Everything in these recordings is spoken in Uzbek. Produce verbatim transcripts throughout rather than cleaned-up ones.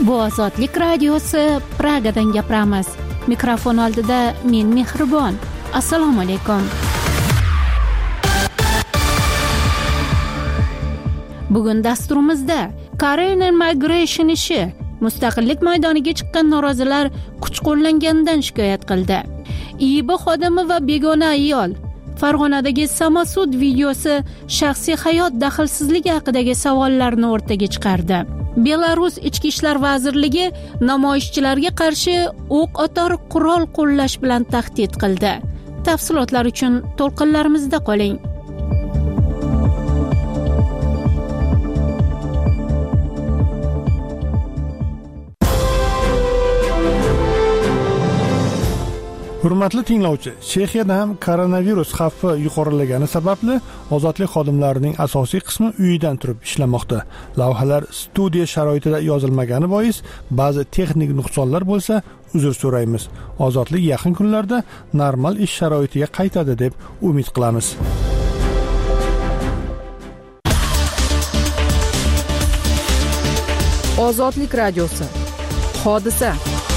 Bu Ozodlik radiosi Pragadan gapiramiz. Mikrofon oldida men Mehribon. Assalomu alaykum. Bugun dasturimizda Korean Migration ishi, mustaqillik maydoniga chiqqan norozilar kuch qo'llanganidan shikoyat qildi. I B xodimi va begona ayol. Farg'onadagi Samasud videosi shaxsiy hayot daxlsizligi haqidagi savollarni o'rtaga chiqardi. Belarus Ichki ishlar vazirligi namoyishchilarga qarshi o'q otar qurol qo'llash bilan tahdid qildi. Tafsilotlar uchun to'lqinlarimizda qoling. Hurmatli tinglovchi, Chexiyada ham koronavirus xavfi yuqorilagani sababli ozodlik xodimlarining asosiy qismi uyidan turib ishlamoqda. Lavhalar studiya sharoitida yozilmagani bois ba'zi texnik nuqsonlar bo'lsa, uzr so'raymiz. Ozodlik yaqin kunlarda normal ish sharoitiga qaytadi deb umid qilamiz. Ozodlik radiosi. Hodisa.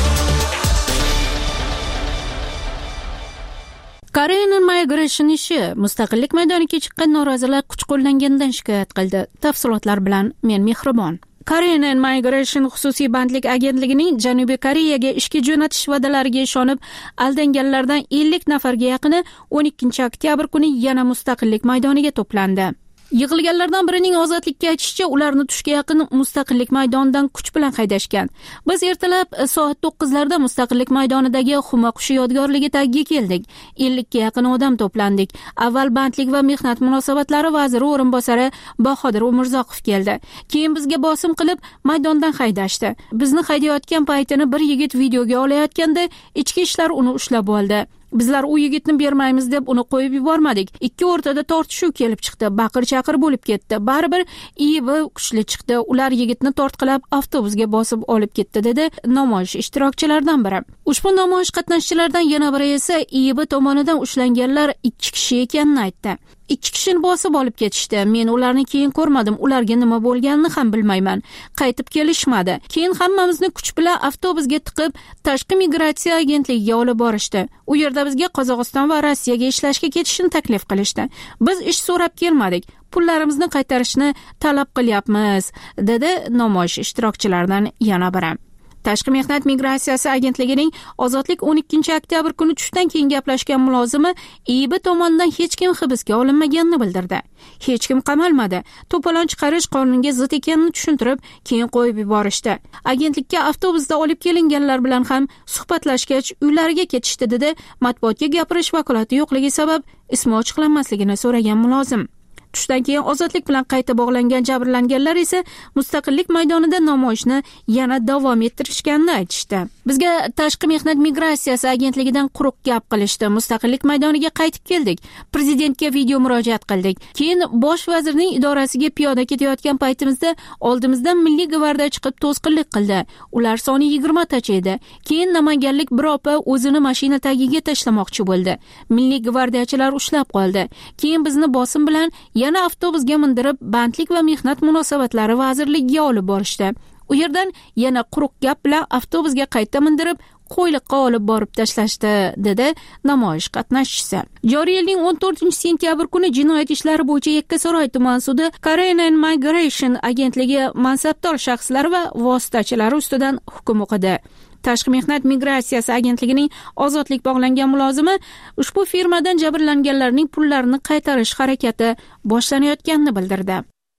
Korean Migration ishi, mustaqillik maydoniga chiqqan norozilar kuch qo'llanganidan shikoyat qildi. Tafsilotlar bilan men Mehribon. Korean Migration xususiy bandlik agentligining Janubiy Koreyaga ishga jo'natish va'dalariga ishonib aldanganlardan ellik nafarga yaqini o'n ikkinchi oktyabr kuni yana mustaqillik maydoniga to'plandi. Yig'ilganlardan birining ozodlikka aytishicha, ularni tushga yaqin mustaqillik maydonidan kuch bilan haydashgan. Biz ertalab soat to'qqizlarda mustaqillik maydonidagi Xuma qushi yodgorligi tagiga keldik. ellikka yaqin odam to'plandik. Avval bandlik va mehnat munosabatlari vaziri o'rinbosari Bahodir Umurzoqov keldi. Keyin bizga bosim qilib maydondan haydashdi. Bizni haydayotgan paytini bir yigit videoga olayotganda ichki ishlar uni ushlab oldi. Bizlar u yigitni bermaymiz deb uni qo'yib yubormadik. Ikki o'rtada tortishuv kelib chiqdi, baqir-chaqir bo'lib ketdi. Baribir I B kuchli chiqdi. Ular yigitni tortqilab avtobusga bosib olib ketdi, dedi namoyish ishtirokchilaridan biri. Ushbu namoyish qatnashchilaridan yana biri esa I B tomonidan ushlanganlar ikki kishi ekanini aytdi. Ikki kishini bosib olib ketishdi. Men ularni keyin ko'rmadim. Ularga nima bo'lganini ham bilmayman. Qaytib kelishmadi. Keyin hammamizni kuch bilan avtobusga tiqib, Tashqi migratsiya agentligiga olib borishdi. U yerda bizga Qozog'iston va Rossiyaga ishlashga ketishni taklif qilishdi. Biz ish so'rab kelmadik. Pullarimizni qaytarishni talab qilyapmiz, dedi namoyish ishtirokchilaridan yana biri. Tashqi mehnat migratsiyasi agentligining ozodlik o'n ikkinchi oktyabr kuni tushdan keyin gaplashgan mulozimi I B tomonidan hech kim hibsga olinmaganini bildirdi. Hech kim qamalmadi. To'polon chiqarish qonunga zid ekanini tushuntirib, keyin qo'yib yuborishdi. Agentlikka avtobusda olib kelinganlar bilan ham suhbatlashgach, uylariga ketishdi, dedi matbuotga gapirish vakolati yo'qligi sabab ismi ochiqlanmasligini so'ragan mulozim. Tushdan keyin ozodlik bilan qayta bog'langan jabrlanganlar esa mustaqillik maydonida namoyishni yana davom ettirishganini aytishdi. Bizga Tashqi mehnat migratsiyasi agentligidan quruq gap qilishdi. Mustaqillik maydoniga qaytib keldik. Prezidentga video murojaat qildik. Keyin bosh vazirning idorasiga piyoda ketayotgan paytimizda oldimizdan Milliy gvardiya chiqib to'sqinlik qildi. Ular soni yigirma tacha edi. Keyin namanganlik bir opa o'zini mashina tagiga tashlamoqchi bo'ldi. Milliy gvardiyachilar ushlab qoldi. Keyin bizni bosim bilan yana avtobusga mindirib, bandlik va mehnat munosabatlari vazirligiga olib borishdi. U yerdan yana quruq gap bilan avtobusga qayta mindirib, qo'yliqqa olib borib tashlashdi, dedi namoyish qatnashchisi. Joriy yilning o'n to'rtinchi sentyabr kuni jinoyat ishlari bo'yicha Yakkasaroy tuman sudi Korean Migration agentligi mansabdor shaxslari va vositachilari ustidan hukm o'qidi. Tashqi mehnat migratsiyasi agentligining ozodlik bog'langan mulozimi ushbu firmadan jabrlanganlarning pullarini qaytarish harakati boshlanayotganini bildirdi.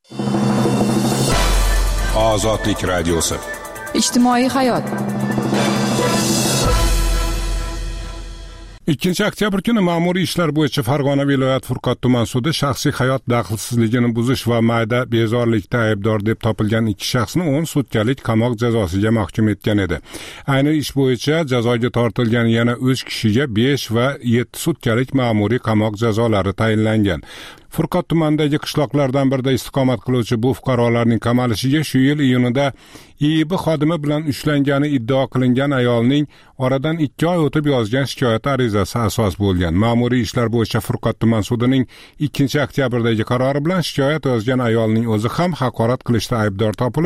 Ozodlik radiosi. Ijtimoiy hayot. ikkinchi oktyabr kuni ma'muriy ishlar bo'yicha Farg'ona viloyat Furqat tuman sudi shaxsiy hayot daxlsizligini buzish va mayda bezorilikda aybdor deb topilgan ikki shaxsni o'n sutkalik qamoq jazosiga mahkum etgan edi. Ayni ish bo'yicha jazoga tortilgan yana uch kishiga besh va yetti sutkalik ma'muriy qamoq jazolari tayinlangan. Furqat tumanidagi qishloqlardan birida istiqomat qiluvchi bu fuqarolarning qamalishiga shu yil iyunida I B xodimi bilan ushlangani iddao qilingan ayolning oradan ikki oy o'tib yozgan shikoyat arizasi asos bo'lgan. Ma'muriy ishlar bo'yicha Furqat tuman sudining ikkinchi oktyabrdagi qarori bilan shikoyat yozgan ayolning o'zi ham haqorat qilishda aybdor topilib,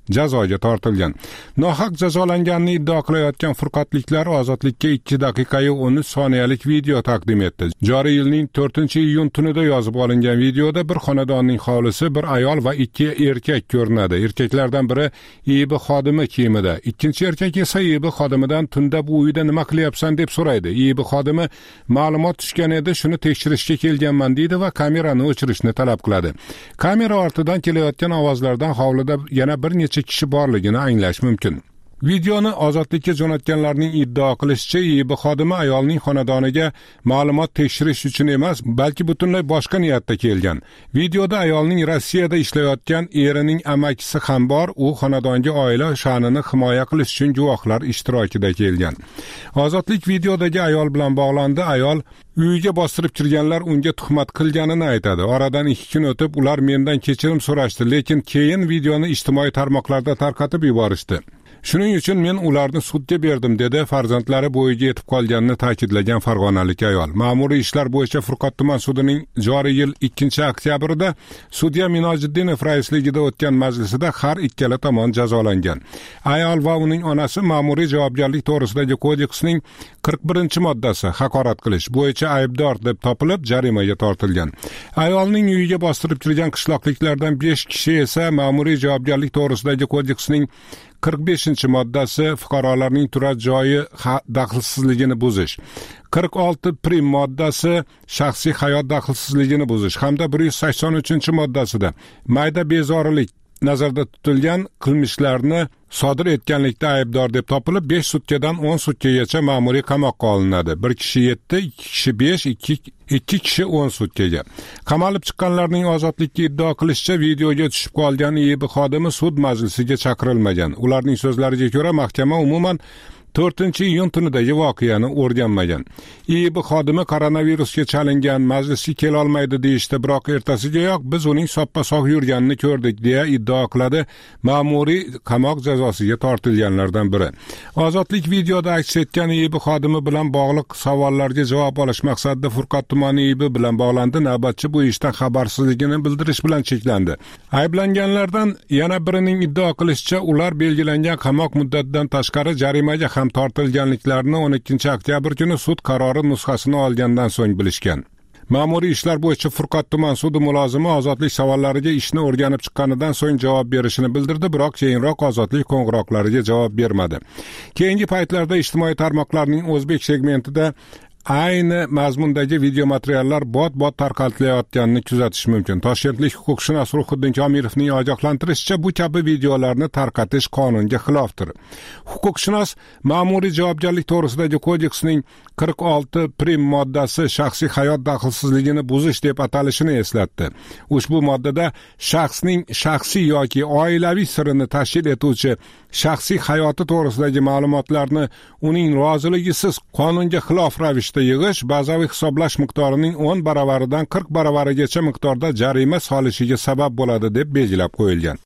jazoga tortilgan. Nohaq jazolanganini iddao qilayotgan furqatliklar ozodlikka ikki daqiqayu o'n uch soniyalik video taqdim etdi. Joriy yilning to'rtinchi iyun tunida yozib olingan videoda bir xonadonning hovlisi, bir ayol va ikki erkak ko'rinadi. Erkaklardan biri I B xodimi kiyimida, ikkinchi erkak esa I B xodimidan tunda bu uyda nima qilyapsan deb so'raydi. I B xodimi ma'lumot tushgan edi, shuni tekshirishga kelganman deydi va kamerani o'chirishni talab qiladi. Kamera ortidan kelayotgan ovozlardan hovlida yana bir necha kishi borligini anglash mumkin. Videoni ozodlikka jo'natganlarning iddao qilishicha, I B xodimi ayolning xonadoniga ma'lumot tekshirish uchun emas, balki butunlay boshqa niyatda kelgan. Videoda ayolning Rossiyada ishlayotgan erining amakisi ham bor, u xonadonga oila sha'nini himoya qilish uchun guvohlar ishtirokida kelgan. Ozodlik videodagi ayol bilan bog'landi. Ayol uyiga bostirib kirganlar unga tuhmat qilganini aytadi. Oradan ikki kun o'tib ular mendan kechirim so'rashdi, lekin keyin videoni ijtimoiy tarmoqlarda tarqatib yuborishdi. Shuning uchun men ularni sudga berdim, dedi farzandlari bo'yiga yetib qolganini ta'kidlagan farg'onalik ayol. Ma'muriy ishlar bo'yicha Furqat tuman sudining joriy yil ikkinchi oktyabrida sudya Minojiddinov raisligida o'tgan majlisida har ikkala tomon jazolangan. Ayol va uning onasi ma'muriy javobgarlik to'g'risidagi kodeksning qirq birinchi moddasi haqorat qilish bo'yicha aybdor deb topilib jarimaga tortilgan. Ayolning uyiga bostirib kirgan qishloqliklardan besh kishi esa ma'muriy javobgarlik to'g'risidagi kodeksning qirq beshinchi moddasi fuqarolarning turar joyi daxlsizligini buzish, qirq olti prim moddasi shaxsiy hayot daxlsizligini buzish hamda bir yuz sakson uchinchi moddasida mayda bezorilik nazarda tutilgan qilmishlarni sodir etganlikda aybdor deb topilib besh sutkadan o'n sutkagacha ma'muriy qamoqqa olinadi. Bir kishi yetti, ikki kishi besh, ikki ikki kishi o'n sutkaga. Qamalib chiqqanlarning ozodlikka iddao qilishicha videoga tushib qolgan I B xodimi sud majlisiga chaqirilmagan. Ularning so'zlariga ko'ra mahkama umuman to'rtinchi iyun tunidagi voqeani o'rganmagan. I B xodimi koronavirusga chalingan, majlisga kela olmaydi deyishdi, biroq ertasigayoq biz uning soppa-sog' yurganini ko'rdik deya iddao qiladi ma'muriy qamoq jazosiga tortilganlardan biri. Ozodlik videoda aks etgan I B xodimi bilan bog'liq savollarga javob olish maqsadida Furqat tumani I B bilan bog'landi. Navbatchi bu ishdan xabarsizligini bildirish bilan cheklandi. Ayblanganlardan yana birining iddao qilishicha, ular belgilangan qamoq muddatidan tashqari jarimaga ham tortilganliklarini o'n ikkinchi oktyabr kuni sud qarori nusxasini olgandan so'ng bilishgan. Ma'muriy ishlar bo'yicha Furqat tuman sudi mulozimi ozodlik savollariga ishni o'rganib chiqqanidan so'ng javob berishini bildirdi, biroq keyinroq ozodlik qo'ng'iroqlariga javob bermadi. Keyingi paytlarda ijtimoiy tarmoqlarning o'zbek segmentida ayni mazmundagi video materiallar bot-bot tarqatilayotganini kuzatish mumkin. Toshkentlik huquqshunos Ruhiddin Komilovning ogohlantirishicha, bu kabi videolarni tarqatish qonunga xilofdir. Huquqshunos ma'muriy javobgarlik to'g'risidagi kodeksning qirq olti prim moddasi shaxsiy hayot daxlsizligini buzish deb atalishini eslatdi. Ushbu moddada shaxsning shaxsiy yoki oilaviy sirini tashkil etuvchi shaxsiy hayoti to'g'risidagi ma'lumotlarni uning roziligisiz qonunga xilof ravishda yig'ish bazaviy hisoblash miqdorining o'n baravaridan qirq baravarigacha miqdorda jarima solishiga sabab bo'ladi deb belgilab qo'yilgan.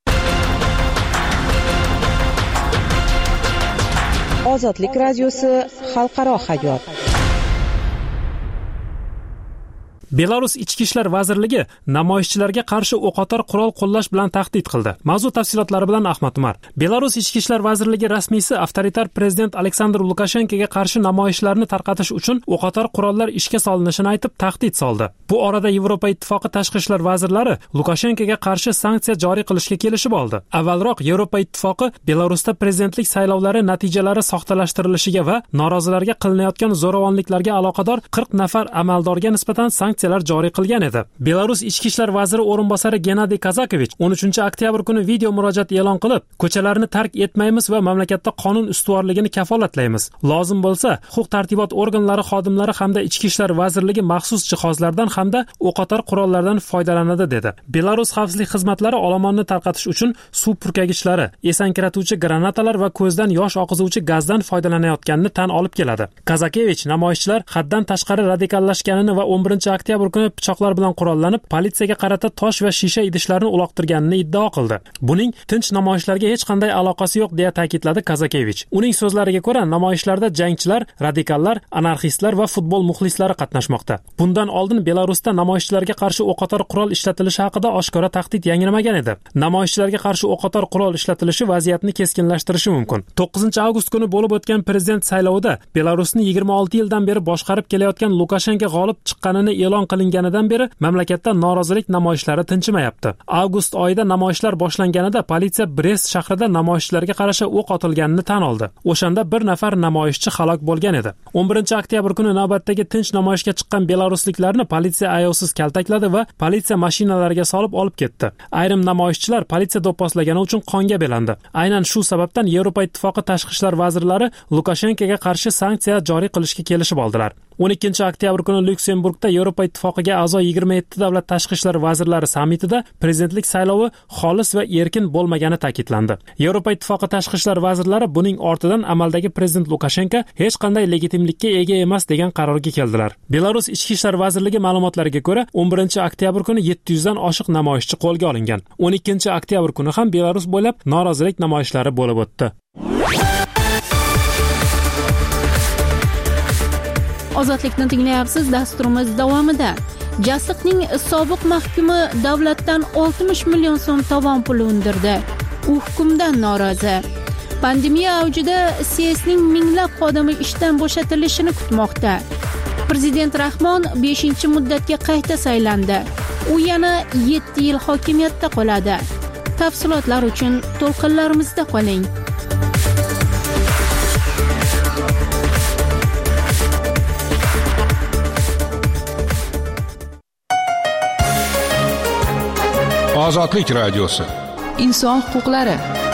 Ozodlik radiosi xalqaro hayot. Belarus Ichki ishlar vazirligi namoyishchilarga qarshi o'qotar qurol qo'llash bilan tahdid qildi. Mavzu tafsilotlari bilan Ahmad Umar. Belarus Ichki ishlar vazirligi rasmiysi avtoritar prezident Aleksandr Lukashenkoga qarshi namoyishlarni tarqatish uchun o'qotar qurollar ishga solinishini aytib tahdid soldi. Bu orada Yevropa ittifoqi tashqi ishlar vazirlari Lukashenkoga qarshi sanksiya joriy qilishga kelishib oldi. Avvalroq Yevropa ittifoqi Belarusda prezidentlik saylovlari natijalari soxtalashtirilishiga va norozilarga qilinayotgan zo'ravonliklarga aloqador qirq nafar amaldorga nisbatan sanksiyalar joriy qilgan edi. Belarus ichki ishlar vaziri o'rinbosari Gennadiy Kazakovich o'n uchinchi oktyabr kuni video murojaat e'lon qilib, ko'chalarni tark etmaymiz va mamlakatda qonun ustuvorligini kafolatlaymiz. Lozim bo'lsa, huquq-tartibot organlari xodimlari hamda ichki ishlar vazirligi maxsus jihozlardan hamda o'qotar qurollardan foydalanadi dedi. Belarus xavfsizlik xizmatlari olomonni tarqatish uchun suv purkagichlari, esankiratuvchi granatalar va ko'zdan yosh oqizuvchi gazdan foydalanayotganini tan olib keladi. Kazakovich namoyishchilar haddan tashqari radikallashganini va o'n birinchi oktyabr oktyabr kuni pichoqlar bilan qurollanib, politsiyaga qarata tosh va shisha idishlarni uloqtirganini iddao qildi. Buning tinch namoyishlarga hech qanday aloqasi yo'q deya ta'kidladi Kazakevich. Uning so'zlariga ko'ra, namoyishlarda jangchilar, radikallar, anarxistlar va futbol muxlislari qatnashmoqda. Bundan oldin Belarusda namoyishchilarga qarshi o'qotar qurol ishlatilishi haqida oshkora tahdid yangramagan edi. Namoyishchilarga qarshi o'qotar qurol ishlatilishi vaziyatni keskinlashtirishi mumkin. to'qqizinchi avgust kuni bo'lib o'tgan prezident saylovida Belarusni yigirma olti yildan beri boshqarib kelayotgan Lukashenko g'olib chiqqanini e'lon qilinganidan beri mamlakatda norozilik namoyishlari tinchimayapti. Avgust oyida namoyishlar boshlanganida politsiya Brest shahrida namoyishchilarga qarshi o'q otilganini tan oldi. O'shanda bir nafar namoyishchi halok bo'lgan edi. o'n birinchi oktyabr kuni navbatdagi tinch namoyishga chiqqan belarusliklarni politsiya ayovsiz kaltakladi va politsiya mashinalariga solib olib ketdi. Ayrim namoyishchilar politsiya do'pposlagani uchun qonga belandi. Aynan shu sababdan Yevropa Ittifoqi tashqi ishlar vazirlari Lukashenkoga qarshi sanksiya joriy qilishga kelishib oldilar. o'n ikkinchi oktyabr kuni Lyuksemburgda Yevropa Ittifoqiga a'zo yigirma yetti davlat tashqi ishlar vazirlari sammitida prezidentlik saylovi xolis va erkin bo'lmagani ta'kidlandi. Yevropa Ittifoqi tashqi ishlar vazirlari buning ortidan amaldagi prezident Lukashenko hech qanday legitimlikka ega emas degan qarorga keldilar. Belarus ichki ishlar vazirligi ma'lumotlariga ko'ra, o'n birinchi oktyabr kuni yetti yuz dan oshiq namoyishchi qo'lga olingan. o'n ikkinchi oktyabr kuni ham Belarus bo'ylab norozilik namoyishlari bo'lib o'tdi. Ozodlikni tinglayapsiz. Dasturimiz davomida Jasliqning sobiq mahkumi davlatdan oltmish million so'm tovon puli undirdi. U hukmdan norozi. Pandemiya avjida C S ning minglab xodimi ishdan bo'shatilishini kutmoqda. Prezident Rahmon beshinchi muddatga qayta saylandi. U yana yetti yil hokimiyatda qoladi. Tafsilotlar uchun to'lqinlarimizda qoling. Ozodlik radiosi. Inson huquqlari.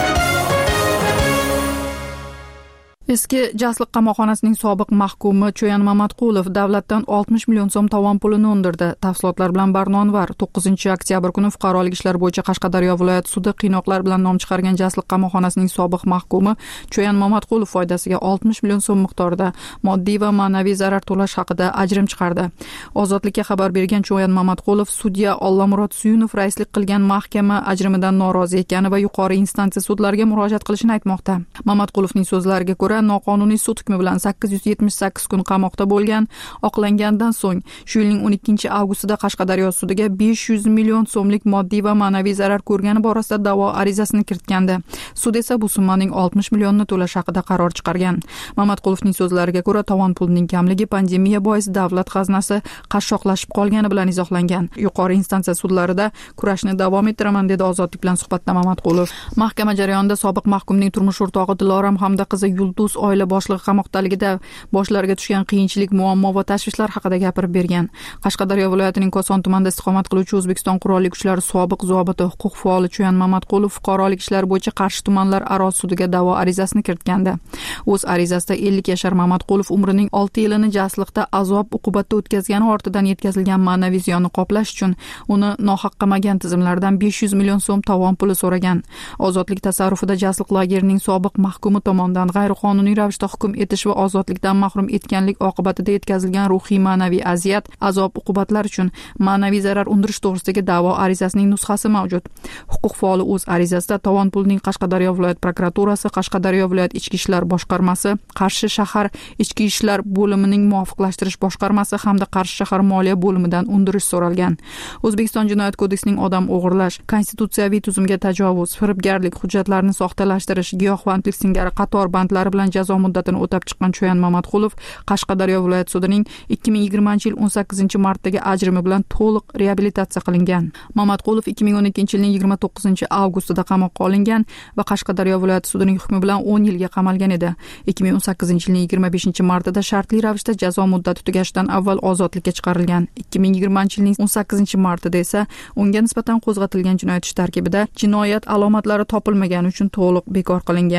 Eski Jasliq qamoqxonasining sobiq mahkumi Cho'yan Mamatqulov davlatdan oltmish million so'm tovon pulini undirdi. Tafsilotlar bilan Barnonvar. to'qqizinchi oktyabr kuni fuqarolik ishlar bo'yicha Qashqadaryo viloyat sudi qiynoqlar bilan nom chiqargan Jasliq qamoqxonasining sobiq mahkumi Cho'yan Mamatqulov foydasiga oltmish million so'm miqdorida moddiy va ma'naviy zarar to'lash haqida ajrim chiqardi. Ozodlikka xabar bergan Cho'yan Mamatqulov sudya Ollamurod Suyunov raislik qilgan mahkama ajrimidan norozi ekani va yuqori instansiya sudlariga murojaat qilishini aytmoqda. Mamatqulovning so'zlariga ko'ra, noqonuniy sud hukmi bilan sakkiz yuz yetmish sakkiz kun qamoqda bo'lgan. Oqlangandan so'ng shu yilning o'n ikkinchi avgustida Qashqadaryo sudiga besh yuz million so'mlik moddiy va ma'naviy zarar ko'rgani borasida da'vo arizasini kiritgandi. Sud esa bu summaning oltmish millionni to'lash haqida qaror chiqargan. Mamatqulovning so'zlariga ko'ra, tovon pulining kamligi pandemiya bois davlat xazinasi qashshoqlashib qolgani bilan izohlangan. Yuqori instansiya sudlarida kurashni davom ettiraman dedi Ozodlik bilan suhbatda Mamatqulov. Mahkama jarayonida sobiq mahkumning turmush o'rtog'i Diloram hamda qizi Yulduz oila boshlig'i qamoqdaligida boshlariga tushgan qiyinchilik, muammo va tashvishlar haqida gapirib bergan. Qashqadaryo viloyatining Koson tumanida istiqomat qiluvchi O'zbekiston Qurolli kuchlari sobiq zobiti, huquq faoli Cho'yan Mamatqulov fuqarolik ishlari bo'yicha Qarshi tumanlar aro sudiga da'vo arizasini kiritgandi. O'z arizasida ellik yashar Mamatqulov umrining olti yilini Jasliqda azob uqubatda o'tkazgani ortidan yetkazilgan ma'naviy ziyonni qoplash uchun uni nohaq qamagan tizimlardan besh yuz million so'm tovon puli so'ragan. Ozodlik tasarrufida Jasliq lagerining sobiq mahkumi tomonidan g'ayriqonuniy ravishda hukm etish va ozodlikdan mahrum etganlik oqibatida yetkazilgan ruhiy ma'naviy aziyat, azob uqubatlar uchun ma'naviy zarar undirish to'g'risidagi da'vo arizasining nusxasi mavjud. Huquq faoli o'z arizasida tovon pulining Qashqadaryo viloyat prokuraturasi, Qashqadaryo viloyat ichki ishlar boshqarmasi, Qarshi shahar ichki ishlar bo'limining muvofiqlashtirish boshqarmasi hamda Qarshi shahar moliya bo'limidan undirish so'ralgan. O'zbekiston Jinoyat kodeksining odam o'g'irlash, konstitutsiyaviy tuzumga tajovuz, firibgarlik, hujjatlarni soxtalashtirish, giyohvandlik singari qator bandlari bilan jazo muddatini o'tab chiqqan Cho'yan Mamatqulov Qashqadaryo viloyat sudining ikki ming yigirmanchi yil o'n sakkizinchi martdagi ajrimi bilan to'liq reabilitatsiya qilingan. Mamatqulov ikki ming o'n ikkinchi yilning yigirma to'qqizinchi avgustida qamoqqa olingan va Qashqadaryo viloyat sudining hukmi bilan o'n yilga qamalgan edi. ikki ming o'n sakkizinchi yilning yigirma beshinchi martida shartli ravishda jazo muddati tugashidan avval ozodlikka chiqarilgan. ikki ming yigirmanchi yilning o'n sakkizinchi martida esa unga nisbatan qo'zg'atilgan jinoyat ishi tarkibida jinoyat alomatlari topilmagani uchun to'liq bekor qilingan.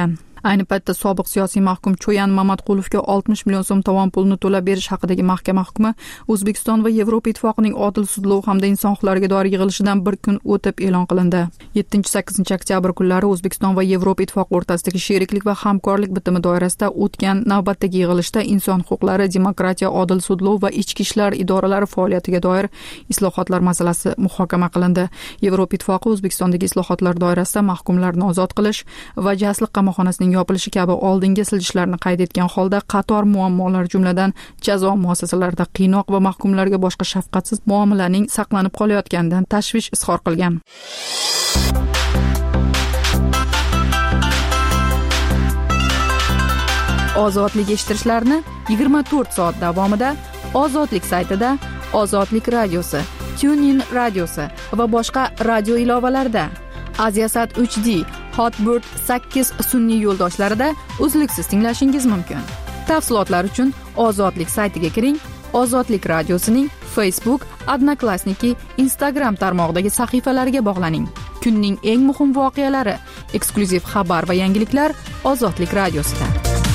Ayni paytda sobiq siyosiy mahkum Cho'yan Mamatqulovga oltmish million so'm tovon pulini to'lab berish haqidagi mahkama hukmi O'zbekiston va Yevropa Ittifoqining odil sudlov hamda inson huquqlariga doir yig'ilishidan bir kun o'tib e'lon qilindi. yettinchi sakkizinchi oktyabr kunlari O'zbekiston va Yevropa Ittifoqi o'rtasidagi sheriklik va hamkorlik bitimi doirasida o'tgan navbatdagi yig'ilishda inson huquqlari, demokratiya, odil sudlov va ichki ishlar idoralari faoliyatiga doir islohotlar masalasi muhokama qilindi. Yevropa Ittifoqi O'zbekistondagi islohotlar doirasida mahkumlarni ozod qilish va jasliq qamoqxonasining yopilishi kabi oldingi siljishlarni qayd etgan holda qator muammolar, jumladan jazo muassasalarida qiynoq va mahkumlarga boshqa shafqatsiz muomalaning saqlanib qolayotganidan tashvish izhor qilgan. Ozodlik eshittirishlarni yigirma to'rt soat davomida Ozodlik saytida, Ozodlik radiosi, TuneIn radiosi va boshqa radio ilovalarida, Aziasat uch D, Hotbird sakkiz sun'iy yo'ldoshlarida uzluksiz tinglashingiz mumkin. Tafsilotlar uchun Ozodlik saytiga kiring. Ozodlik radiosining Facebook, Odnoklassniki, Instagram tarmog'idagi sahifalariga bog'laning. Kunning eng muhim voqealari, eksklyuziv xabar va yangiliklar Ozodlik radiosida.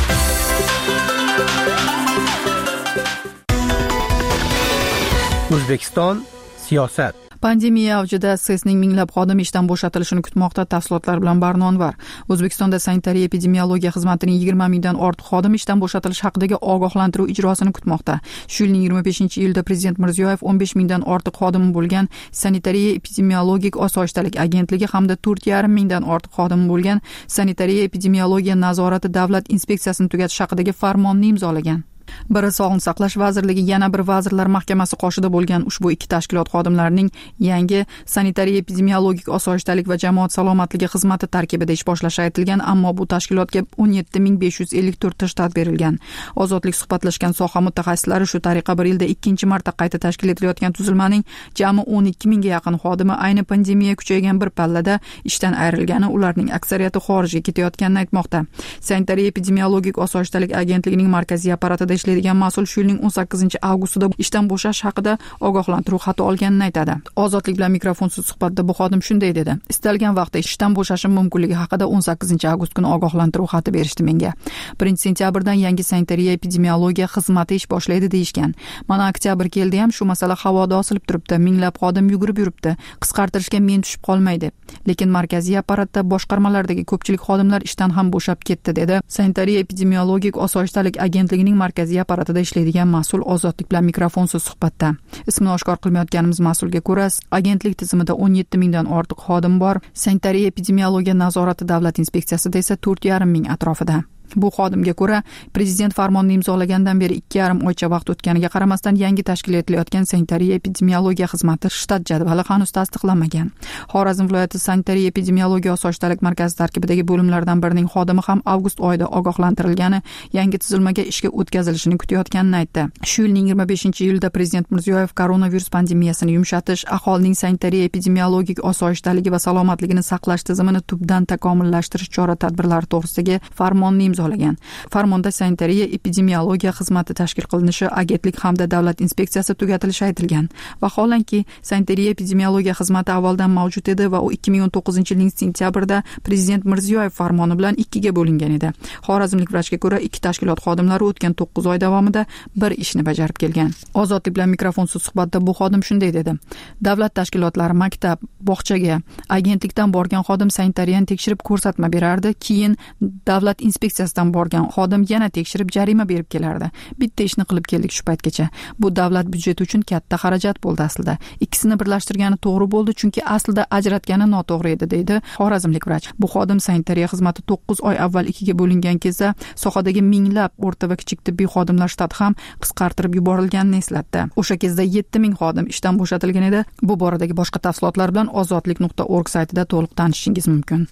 O'zbekiston siyosat. Pandemiya avjida S E S'ning minglab xodimi ishdan bo'shatilishini kutmoqda. Tafsilotlar bilan Barnon var. O'zbekistonda sanitariya epidemiologiya xizmatining yigirma mingdan ortiq xodimi ishdan bo'shatilish haqidagi ogohlantiruv ijrosini kutmoqda. Shu yilning yigirma beshinchi iyulda Prezident Mirziyoyev o'n besh mingdan ortiq xodimi bo'lgan sanitariya epidemiologik osoyishtalik agentligi hamda to'rt yarim mingdan ortiq xodimi bo'lgan sanitariya epidemiologiya nazorati davlat inspeksiyasini tugatish haqidagi farmonni imzolagan. Biri Sog'liqni saqlash vazirligi, yana bir vazirlar mahkamasi qoshida bo'lgan ushbu ikki tashkilot xodimlarining yangi sanitariya epidemiologik osoyishtalik va jamoat salomatligi xizmati tarkibida ish boshlashi aytilgan, ammo bu tashkilotga o'n yetti ming besh yuz ellik to'rt ta shtat berilgan. Ozodlik suhbatlashgan soha mutaxassislari shu tariqa bir yilda ikkinchi marta qayta tashkil etilayotgan tuzilmaning jami o'n ikki mingga yaqin xodimi ayni pandemiya kuchaygan bir pallada ishdan ayrilgani, ularning aksariyati xorijga ketayotganini aytmoqda. Sanitariya epidemiologik osoyishtalik agentligining markaziy apparatida ishlaydigan mas'ul shu yilning o'n sakkizinchi avgustida ishdan bo'shash haqida ogohlantiruv xati olganini aytadi. Ozodlik bilan mikrofonsiz suhbatda bu xodim shunday dedi: "Istalgan vaqtda ishdan bo'shashim mumkinligi haqida o'n sakkizinchi avgust kuni ogohlantiruv xati berishdi menga. birinchi sentyabrdan yangi sanitariya epidemiologiya xizmati ish boshlaydi deyishgan. Mana oktyabr keldi ham shu masala havoda osilib turibdi. Minglab xodim yugurib yuribdi. Qisqartirishga men tushib qolmaydi. Lekin markaziy apparatda boshqarmalardagi ko'pchilik xodimlar ishdan ham bo'shab ketdi", dedi sanitariya epidemiologik osoyishtalik agentligining markaziy apparatida ishlaydigan mas'ul Ozodlik bilan mikrofonsiz suhbatda. Ismini oshkor qilmayotganimiz mas'ulga ko'ra, agentlik tizimida o'n yetti mingdan ortiq xodim bor. Sanitariya epidemiologiya nazorati davlat inspeksiyasida esa to'rt yarim ming atrofida. Bu xodimga ko'ra, prezident farmonni imzolagandan beri ikki yarim oycha vaqt o'tganiga qaramasdan yangi tashkil etilayotgan sanitariya epidemiologiya xizmati shtat jadvali hanuz tasdiqlanmagan. Xorazm viloyati sanitariya epidemiologiya osoyishtalik markazi tarkibidagi bo'limlardan birining xodimi ham avgust oyida ogohlantirilgani, yangi tuzilmaga ishga o'tkazilishini kutayotganini aytdi. Shu yilning yigirma beshinchi iyulda Prezident Mirziyoyev koronavirus pandemiyasini yumshatish, aholining sanitariya epidemiologik osoyishtaligi va salomatligini saqlash tizimini tubdan takomillashtirish chora-tadbirlari to'g'risidagi farmonni imzolagan. Farmonda sanitariya epidemiologiya xizmati tashkil qilinishi, agentlik hamda davlat inspeksiyasi tugatilishi aytilgan. Vaholanki, sanitariya epidemiologiya xizmati avvaldan mavjud edi va u ikki ming o'n to'qqizinchi yilning sentyabrida Prezident Mirziyoyev farmoni bilan ikkiga bo'lingan edi. Xorazmlik vrachga ko'ra, ikki tashkilot xodimlari o'tgan to'qqiz oy davomida bir ishni bajarib kelgan. Ozodlik bilan mikrofonsiz suhbatda bu xodim shunday dedi: "Davlat tashkilotlari maktab, bog'chaga, agentlikdan borgan xodim sanitariyani tekshirib ko'rsatma berardi, keyin davlat inspeksiyasi dan borgan xodim yana tekshirib jarima berib kelardi. Bitta ishni qilib keldik shu paytgacha. Bu davlat byudjeti uchun katta xarajat bo'ldi aslida. Ikkisini birlashtirgani to'g'ri bo'ldi, chunki aslida ajratgani noto'g'ri edi", deydi xorazmlik vrach. Bu xodim sanitariya xizmati to'qqiz oy avval ikkiga bo'lingan kezda sohadagi minglab o'rta va kichik tibbiy xodimlar shtati ham qisqartirib yuborilganini eslatdi. O'sha kezda yetti ming xodim ishdan bo'shatilgan edi. Bu boradagi boshqa tafsilotlar bilan ozodlik nuqta org saytida to'liq tanishishingiz mumkin.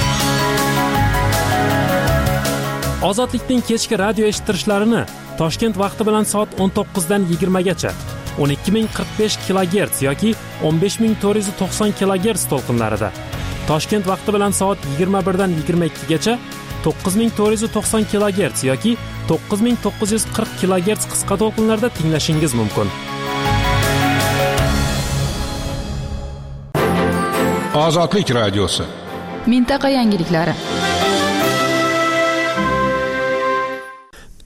Ozodlikning kechki radio eshittirishlarini Toshkent vaqti bilan soat o'n to'qqizdan yigirmagacha o'n ikki ming qirq besh kilogerts yoki o'n besh ming to'rt yuz to'qson kilogerts to'lqinlarida, Toshkent vaqti bilan soat yigirma birdan yigirma ikkigacha to'qqiz ming to'rt yuz to'qson kilogerts yoki to'qqiz ming to'qqiz yuz qirq kilogerts qisqa to'lqinlarda tinglashingiz mumkin. Ozodlik radiosi. Mintaqa yangiliklari.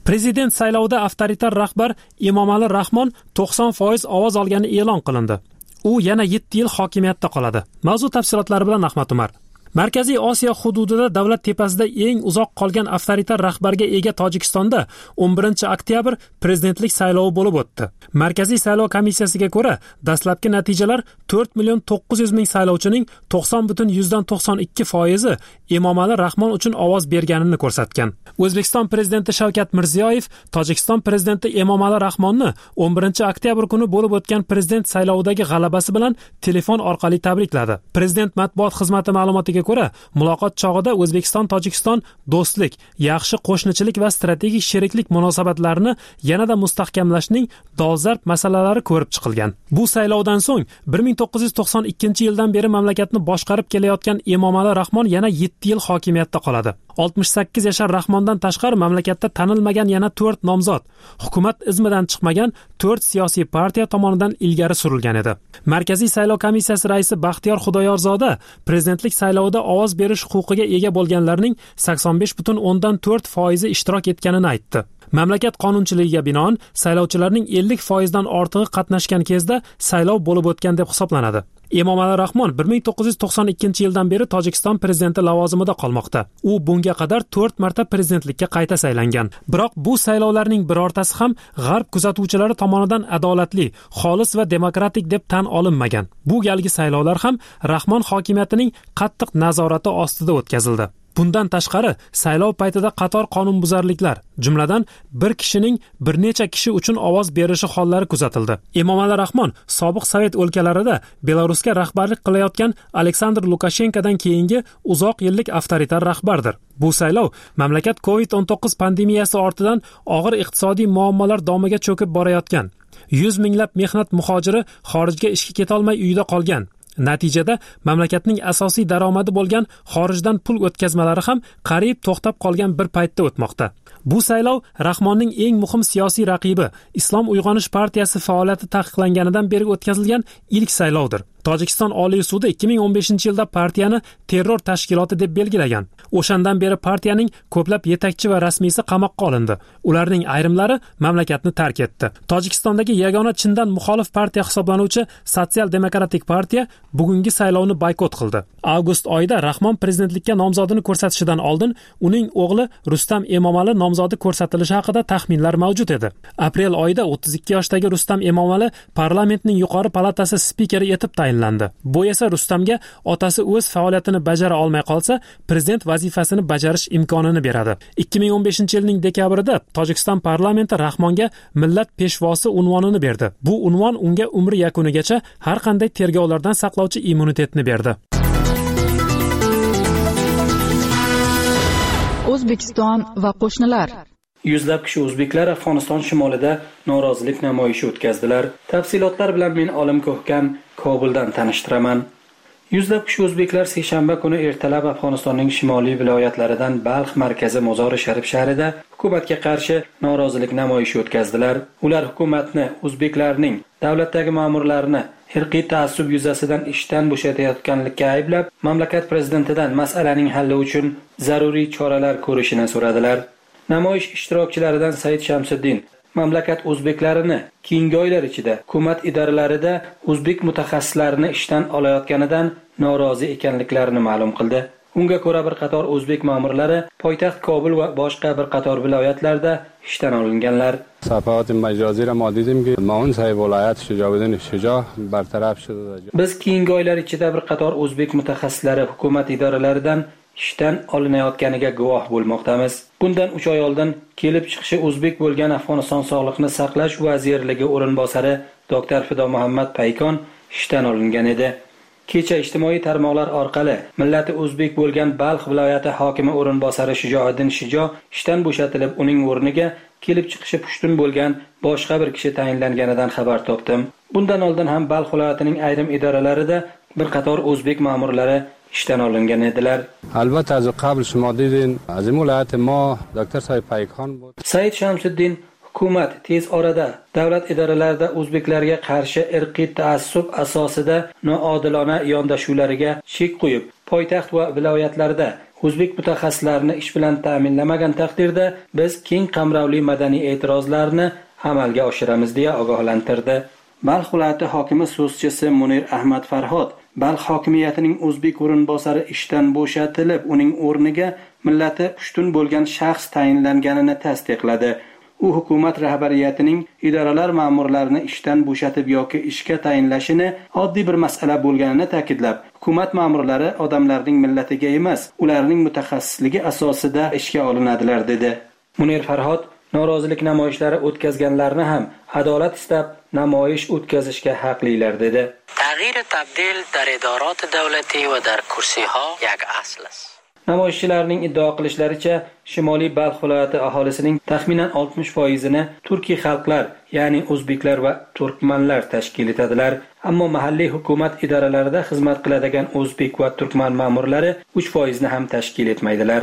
Prezident saylovida avtoritar rahbar Emomali Rahmon to'qson foiz ovoz olgani e'lon qilindi. U yana yetti yil hokimiyatda qoladi. Mavzu tafsilotlari bilan Ahmad Umar. Markaziy Osiyo hududida davlat tepasida eng uzoq qolgan avtoritar rahbarga ega Tojikistonda o'n birinchi oktyabr prezidentlik saylovi bo'lib o'tdi. Markaziy saylov komissiyasiga ko'ra, dastlabki natijalar to'rt million to'qqiz yuz ming saylovchining to'qson butun yuzdan to'qson ikki foizi Emomali Rahmon uchun ovoz berganini ko'rsatgan. O'zbekiston prezidenti Shavkat Mirziyoyev Tojikiston prezidenti Emomali Rahmonni o'n birinchi oktyabr kuni bo'lib o'tgan prezident saylovidagi g'alabasi bilan telefon orqali tabrikladi. Prezident matbuot xizmati ma'lumotiga ko'ra, muloqot chog'ida O'zbekiston-Tojikiston do'stlik, yaxshi qo'shnichilik va strategik sheriklik munosabatlarini yanada mustahkamlashning dolzarb masalalari ko'rib chiqilgan. Bu saylovdan so'ng bir ming to'qqiz yuz to'qson ikkinchi yildan beri mamlakatni boshqarib kelayotgan Emomali Rahmon yana yetti yil hokimiyatda qoladi. oltmish sakkiz yashar Rahmondan tashqari mamlakatda tanilmagan yana to'rt nomzod, hukumat izmidan chiqmagan to'rt siyosiy partiya tomonidan ilgari surilgan edi. Markaziy saylov komissiyasi raisi Baxtiyor Xudoyorzoda prezidentlik saylovida ovoz berish huquqiga ega bo'lganlarning sakson besh butun o'ndan to'rt foizi ishtirok etganini aytdi. Mamlakat qonunchiligiga binoan saylovchilarning ellik foizdan ortig'i qatnashgan kezda saylov bo'lib o'tgan deb hisoblanadi. Emomali Rahmon bir ming to'qqiz yuz to'qson ikkinchi yildan beri Tojikiston prezidenti lavozimida qolmoqda. U bunga qadar to'rt marta prezidentlikka qayta saylangan. Biroq bu saylovlarning birortasi ham g'arb kuzatuvchilari tomonidan adolatli, xolis va demokratik deb tan olinmagan. Bu galgi saylovlar ham Rahmon hokimiyatining qattiq nazorati ostida o'tkazildi. Bundan tashqari, saylov paytida qator qonunbuzarliklar, jumladan bir kishining bir necha kishi uchun ovoz berishi hollari kuzatildi. Emomali Rahmon sobiq Sovet o'lkalarida Belarusga rahbarlik qilayotgan Aleksandr Lukashenkodan keyingi uzoq yillik avtoritar rahbardir. Bu saylov mamlakat covid o'n to'qqiz pandemiyasi ortidan og'ir iqtisodiy muammolar domiga cho'kib borayotgan, yuz minglab mehnat muhojiri xorijga ishga keta olmay uyda qolgan. Natijada mamlakatning asosiy daromadi bo'lgan xorijdan pul o'tkazmalari ham qariyb to'xtab qolgan bir paytda o'tmoqda. Bu saylov Rahmonning eng muhim siyosiy raqibi Islom Uyg'onish partiyasi faoliyati taqiqlanganidan beri o'tkazilgan ilk saylovdir. Tojikiston Oliy sudi ikki ming o'n beshinchi yilda partiyani terror tashkiloti deb belgilagan. O'shandan beri partiyaning ko'plab yetakchi va rasmiysi qamoqqa olindi. Ularning ayrimlari mamlakatni tark etdi. Tojikistondagi yagona chindan muxolif partiya hisoblanuvchi Sotsial demokratik partiya bugungi saylovni boykot qildi. Avgust oyida Rahmon prezidentlikka nomzodini ko'rsatishidan oldin uning o'g'li Rustam Emomali nomzodi ko'rsatilishi haqida taxminlar mavjud edi. Aprel oyida o'ttiz ikki yoshdagi Rustam Emomali parlamentning yuqori palatasi spikeri etib tayinlandi. Bu esa Rustamga otasi o'z faoliyatini bajara olmay qolsa, prezident vazifasini bajarish imkonini beradi. ikki ming o'n beshinchi yilning dekabrida Tojikiston parlamenti Rahmonga millat peshvosi unvonini berdi. Bu unvon unga umri yakunigacha har qanday tergovlardan saqlovchi immunitetni berdi. O'zbekiston va qo'shnilar. Yuzlab kishi o'zbeklar Afg'oniston shimolida norozilik namoyishi o'tkazdilar. Tafsilotlar bilan men Olim Ko'hkan Kobuldan tanishtiraman. Yuzlab kishi o'zbeklar seshanba kuni ertalab Afg'onistonning shimoliy viloyatlaridan Balx markazi Mozori Sharif shahrida hukumatga qarshi norozilik namoyishi o'tkazdilar. Ular hukumatni, o'zbeklarning, davlatdagi ma'murlarni irqiy ta'assub yuzasidan ishdan bo'shatayotganlikka ayblab, mamlakat prezidentidan masalaning halli uchun zaruriy choralar ko'rishini so'radilar. Namoyish ishtirokchilaridan Said Shamsiddin mamlakat o'zbeklarini keyingi oylar ichida hukumat idoralarida o'zbek mutaxassislarini ishdan olayotganidan norozi ekanliklarini ma'lum qildi. Unga ko'ra bir qator o'zbek ma'murlari poytaxt Kobul va boshqa bir qator viloyatlarda ishdan olinganlar. صفحات مجازی را ما دیدیم که معاون صاحب ولایت شجاعالدین شجاع برطرف شده. Biz keyingi oylar ichida bir qator o'zbek mutaxassislari hukumat idoralaridan ishdan olinayotganiga guvoh bo'lmoqdamiz. Bundan uch oy oldin kelib chiqishi o'zbek bo'lgan Afg'oniston Sog'liqni saqlash vazirligi o'rinbosari doktor Fido Muhammad Paykon ishdan olingan edi. Kecha ijtimoiy tarmoqlar orqali millati o'zbek bo'lgan Balx viloyati hokimi o'rinbosari Shijoaddin Shijo ishdan bo'shatilib, uning o'rniga kelib chiqishi pushtun bo'lgan boshqa bir kishi tayinlanganidan xabar topdim. Bundan oldin ham Balx viloyatining ayrim idoralarida bir qator o'zbek ma'murlari ishdan olingan edilar. Albatta az qabl shuma dedin, az این ولایت ما دکتر صاحب پیکان بود. Said Shamsiddin hukumat tez orada davlat idoralarida o'zbeklarga qarshi irqiy ta'assub asosida noodilona yondashuvlariga chek qo'yib, poytaxt va viloyatlarda o'zbek mutaxassislarini ish bilan ta'minlamagan taqdirda biz keng qamrovli madaniy e'tirozlarni amalga oshiramiz deya ogohlantirdi. Balx viloyati hokimi so'zchisi Munir Ahmad Farhod Balx hokimiyatining o'zbek o'rinbosari ishdan bo'shatilib, uning o'rniga millati pushtun bo'lgan shaxs tayinlanganini tasdiqladi. U hukumat rahbariyatining idoralar ma'murlarini ishdan bo'shatib yoki ishga tayinlashini oddiy bir masala bo'lganini ta'kidlab, hukumat ma'murlari odamlarning millatiga emas, ularning mutaxassisligi asosida ishga olinadilar dedi. Munir Farhod norozilik namoyishlari o'tkazganlarni ham adolat istab namoyish o'tkazishga haqlilar dedi. Tag'yir tabdil dar idorot davlati va dar kursiha yak asl است. Namoyishchilarning iddao qilishlaricha, Shimoliy Balx viloyati aholisining taxminan oltmish foizini turkiy xalqlar, ya'ni o'zbeklar va turkmanlar tashkil etadilar. Ammo mahalliy hukumat idoralarida xizmat qiladigan o'zbek va turkman ma'murlari uch foizni ham tashkil etmaydilar.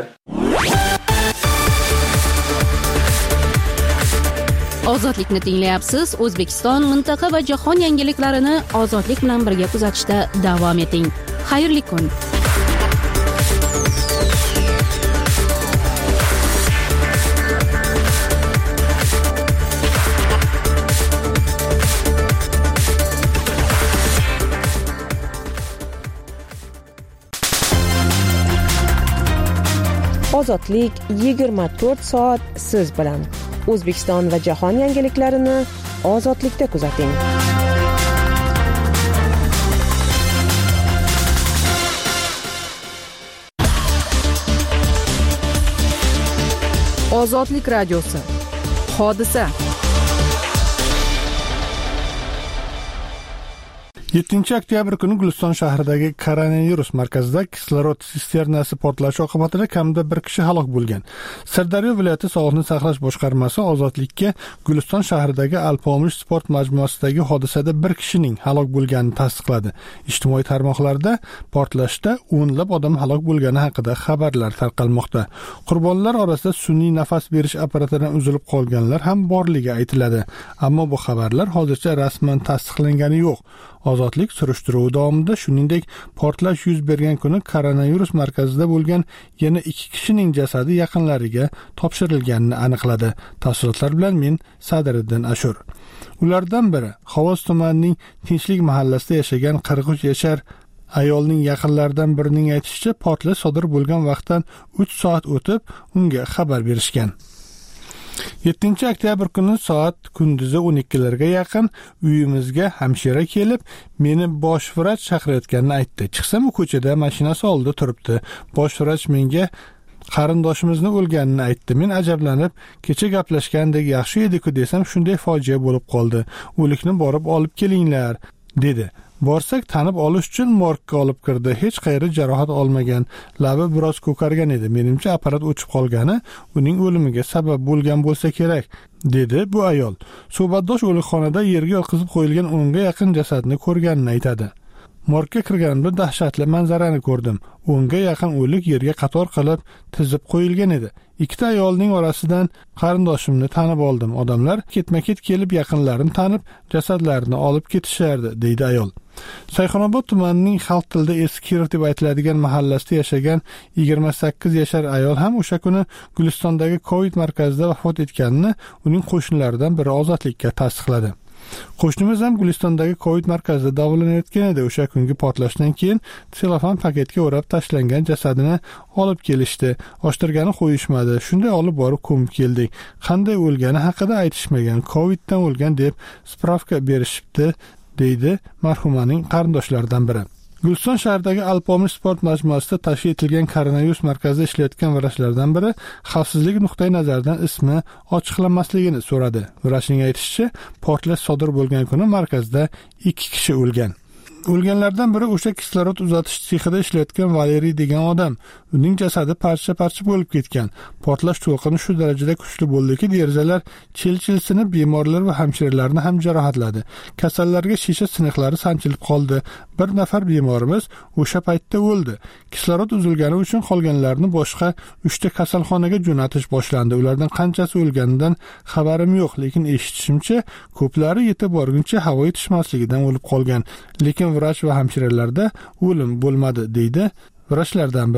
Ozodlikni tinglayapsiz. O'zbekiston, mintaqa va jahon yangiliklarini ozodlik bilan birga kuzatishda davom eting. Xayrli kun. Ozodlik yigirma to'rt soat siz bilan. O'zbekiston va jahon yangiliklarini ozodlikda kuzating. Ozodlik radiosi. Hodisa. yettinchi oktyabr kuni Guliston shahridagi koronavirus markazida kislorod sisternasi portlashi oqibatida kamida bir kishi halok bo'lgan. Sirdaryo viloyati Sog'liqni saqlash boshqarmasi Ozodlikka Guliston shahridagi Alpomish sport majmuasidagi hodisada bir kishining halok bo'lganini tasdiqladi. Ijtimoiy tarmoqlarda portlashda o'nlab odam halok bo'lgani haqida xabarlar tarqalmoqda. Qurbonlar orasida sun'iy nafas berish apparatidan uzilib qolganlar ham borligi aytiladi. Ammo bu xabarlar hozircha rasman tasdiqlangani yo'q. Ozodlik surishtiruvi davomida shuningdek portlash yuz bergan kuni koronavirus markazida bo'lgan yana ikki kishining jasadi yaqinlariga topshirilganini aniqladi. Tafsilotlar bilan men Sadiriddin Ashur. Ulardan biri Xovos tumanining Tinchlik mahallasida yashagan qirq uch yashar ayolning yaqinlaridan birining aytishicha, portlash sodir bo'lgan vaqtdan uch soat o'tib unga xabar berishgan. yettinchi oktyabr kuni soat kunduzi o'n ikkilarga yaqin uyimizga hamshira kelib, meni bosh vrach chaqirayotganini aytdi. Chiqsam, u ko'chada mashinasi oldida turibdi. Bosh vrach menga qarindoshimizni o'lganini aytdi. Men ajablanib, kecha gaplashgandek yaxshi edi-ku desam, shunday fojia bo'lib qoldi. O'likni borib olib kelinglar, dedi. Borsak, tanib olish uchun morgga olib kirdi. Hech qayeri jarohat olmagan. Labi biroz ko'kargan edi. Menimcha apparat o'chib qolgani uning o'limiga sabab bo'lgan bo'lsa kerak, dedi bu ayol. Suhbatdosh o'likxonada yerga yotqizib qo'yilgan o'nga yaqin jasadni ko'rganini aytadi. Morgga kirganimda dahshatli manzarani ko'rdim. o'nga yaqin o'lik yerga qator qilib tizib qo'yilgan edi. Ikkita ayolning orasidan qarindoshimni tanib oldim. Odamlar ketma-ket kelib yaqinlarini tanib, jasadlarini olib ketishardi, deydi ayol. Sayxonobod tumanining xalq tilida Eskir deb aytiladigan mahallasida yashagan yigirma sakkiz yashar ayol ham o'sha kuni Gulistondagi Covid markazida vafot etganini uning qo'shnilaridan biri Ozodlikka tasdiqladi. Qo'shnimiz ham Gulistondagi Covid markazida davolanayotgan edi. O'sha kungi portlashdan keyin selofan paketga o'rab tashlangan jasadini olib kelishdi. Oshtirgani qo'yishmadi. Shunday olib borib ko'mib keldik. Qanday o'lgani haqida aytishmagan. Coviddan o'lgan deb spravka berishibdi, deydi marhumaning qarindoshlaridan biri. Guliston shahridagi Alpomish sport majmuasida tashkil etilgan koronavirus markazida ishlayotgan vrachlardan biri xavfsizlik nuqtai nazaridan ismi ochiqlanmasligini so'radi. Vrachning aytishicha, portlash sodir bo'lgan kuni markazda ikki kishi o'lgan. O'lganlardan biri o'sha kislorod uzatish sexida ishlayotgan Valeriy degan odam. Uning jasadi parcha-parcha bo'lib ketgan. Portlash to'lqini shu darajada kuchli bo'ldiki, derazalar chil-chil sinib, bemorlar va hamshiralarni ham jarohatladi. Kasallarga shisha siniqlari sanchilib qoldi. Bir nafar bemorimiz o'sha paytda o'ldi. Kislorod uzilgani uchun qolganlarni boshqa uchta kasalxonaga jo'natish boshlandi. Ulardan qanchasi o'lganidan xabarim yo'q, lekin eshitishimcha, ko'plari yetib borguncha havo yetishmasligidan o'lib qolgan. Lekin vrach va hamshiralarda o'lim bo'lmadi, deydi vrachlardan biri.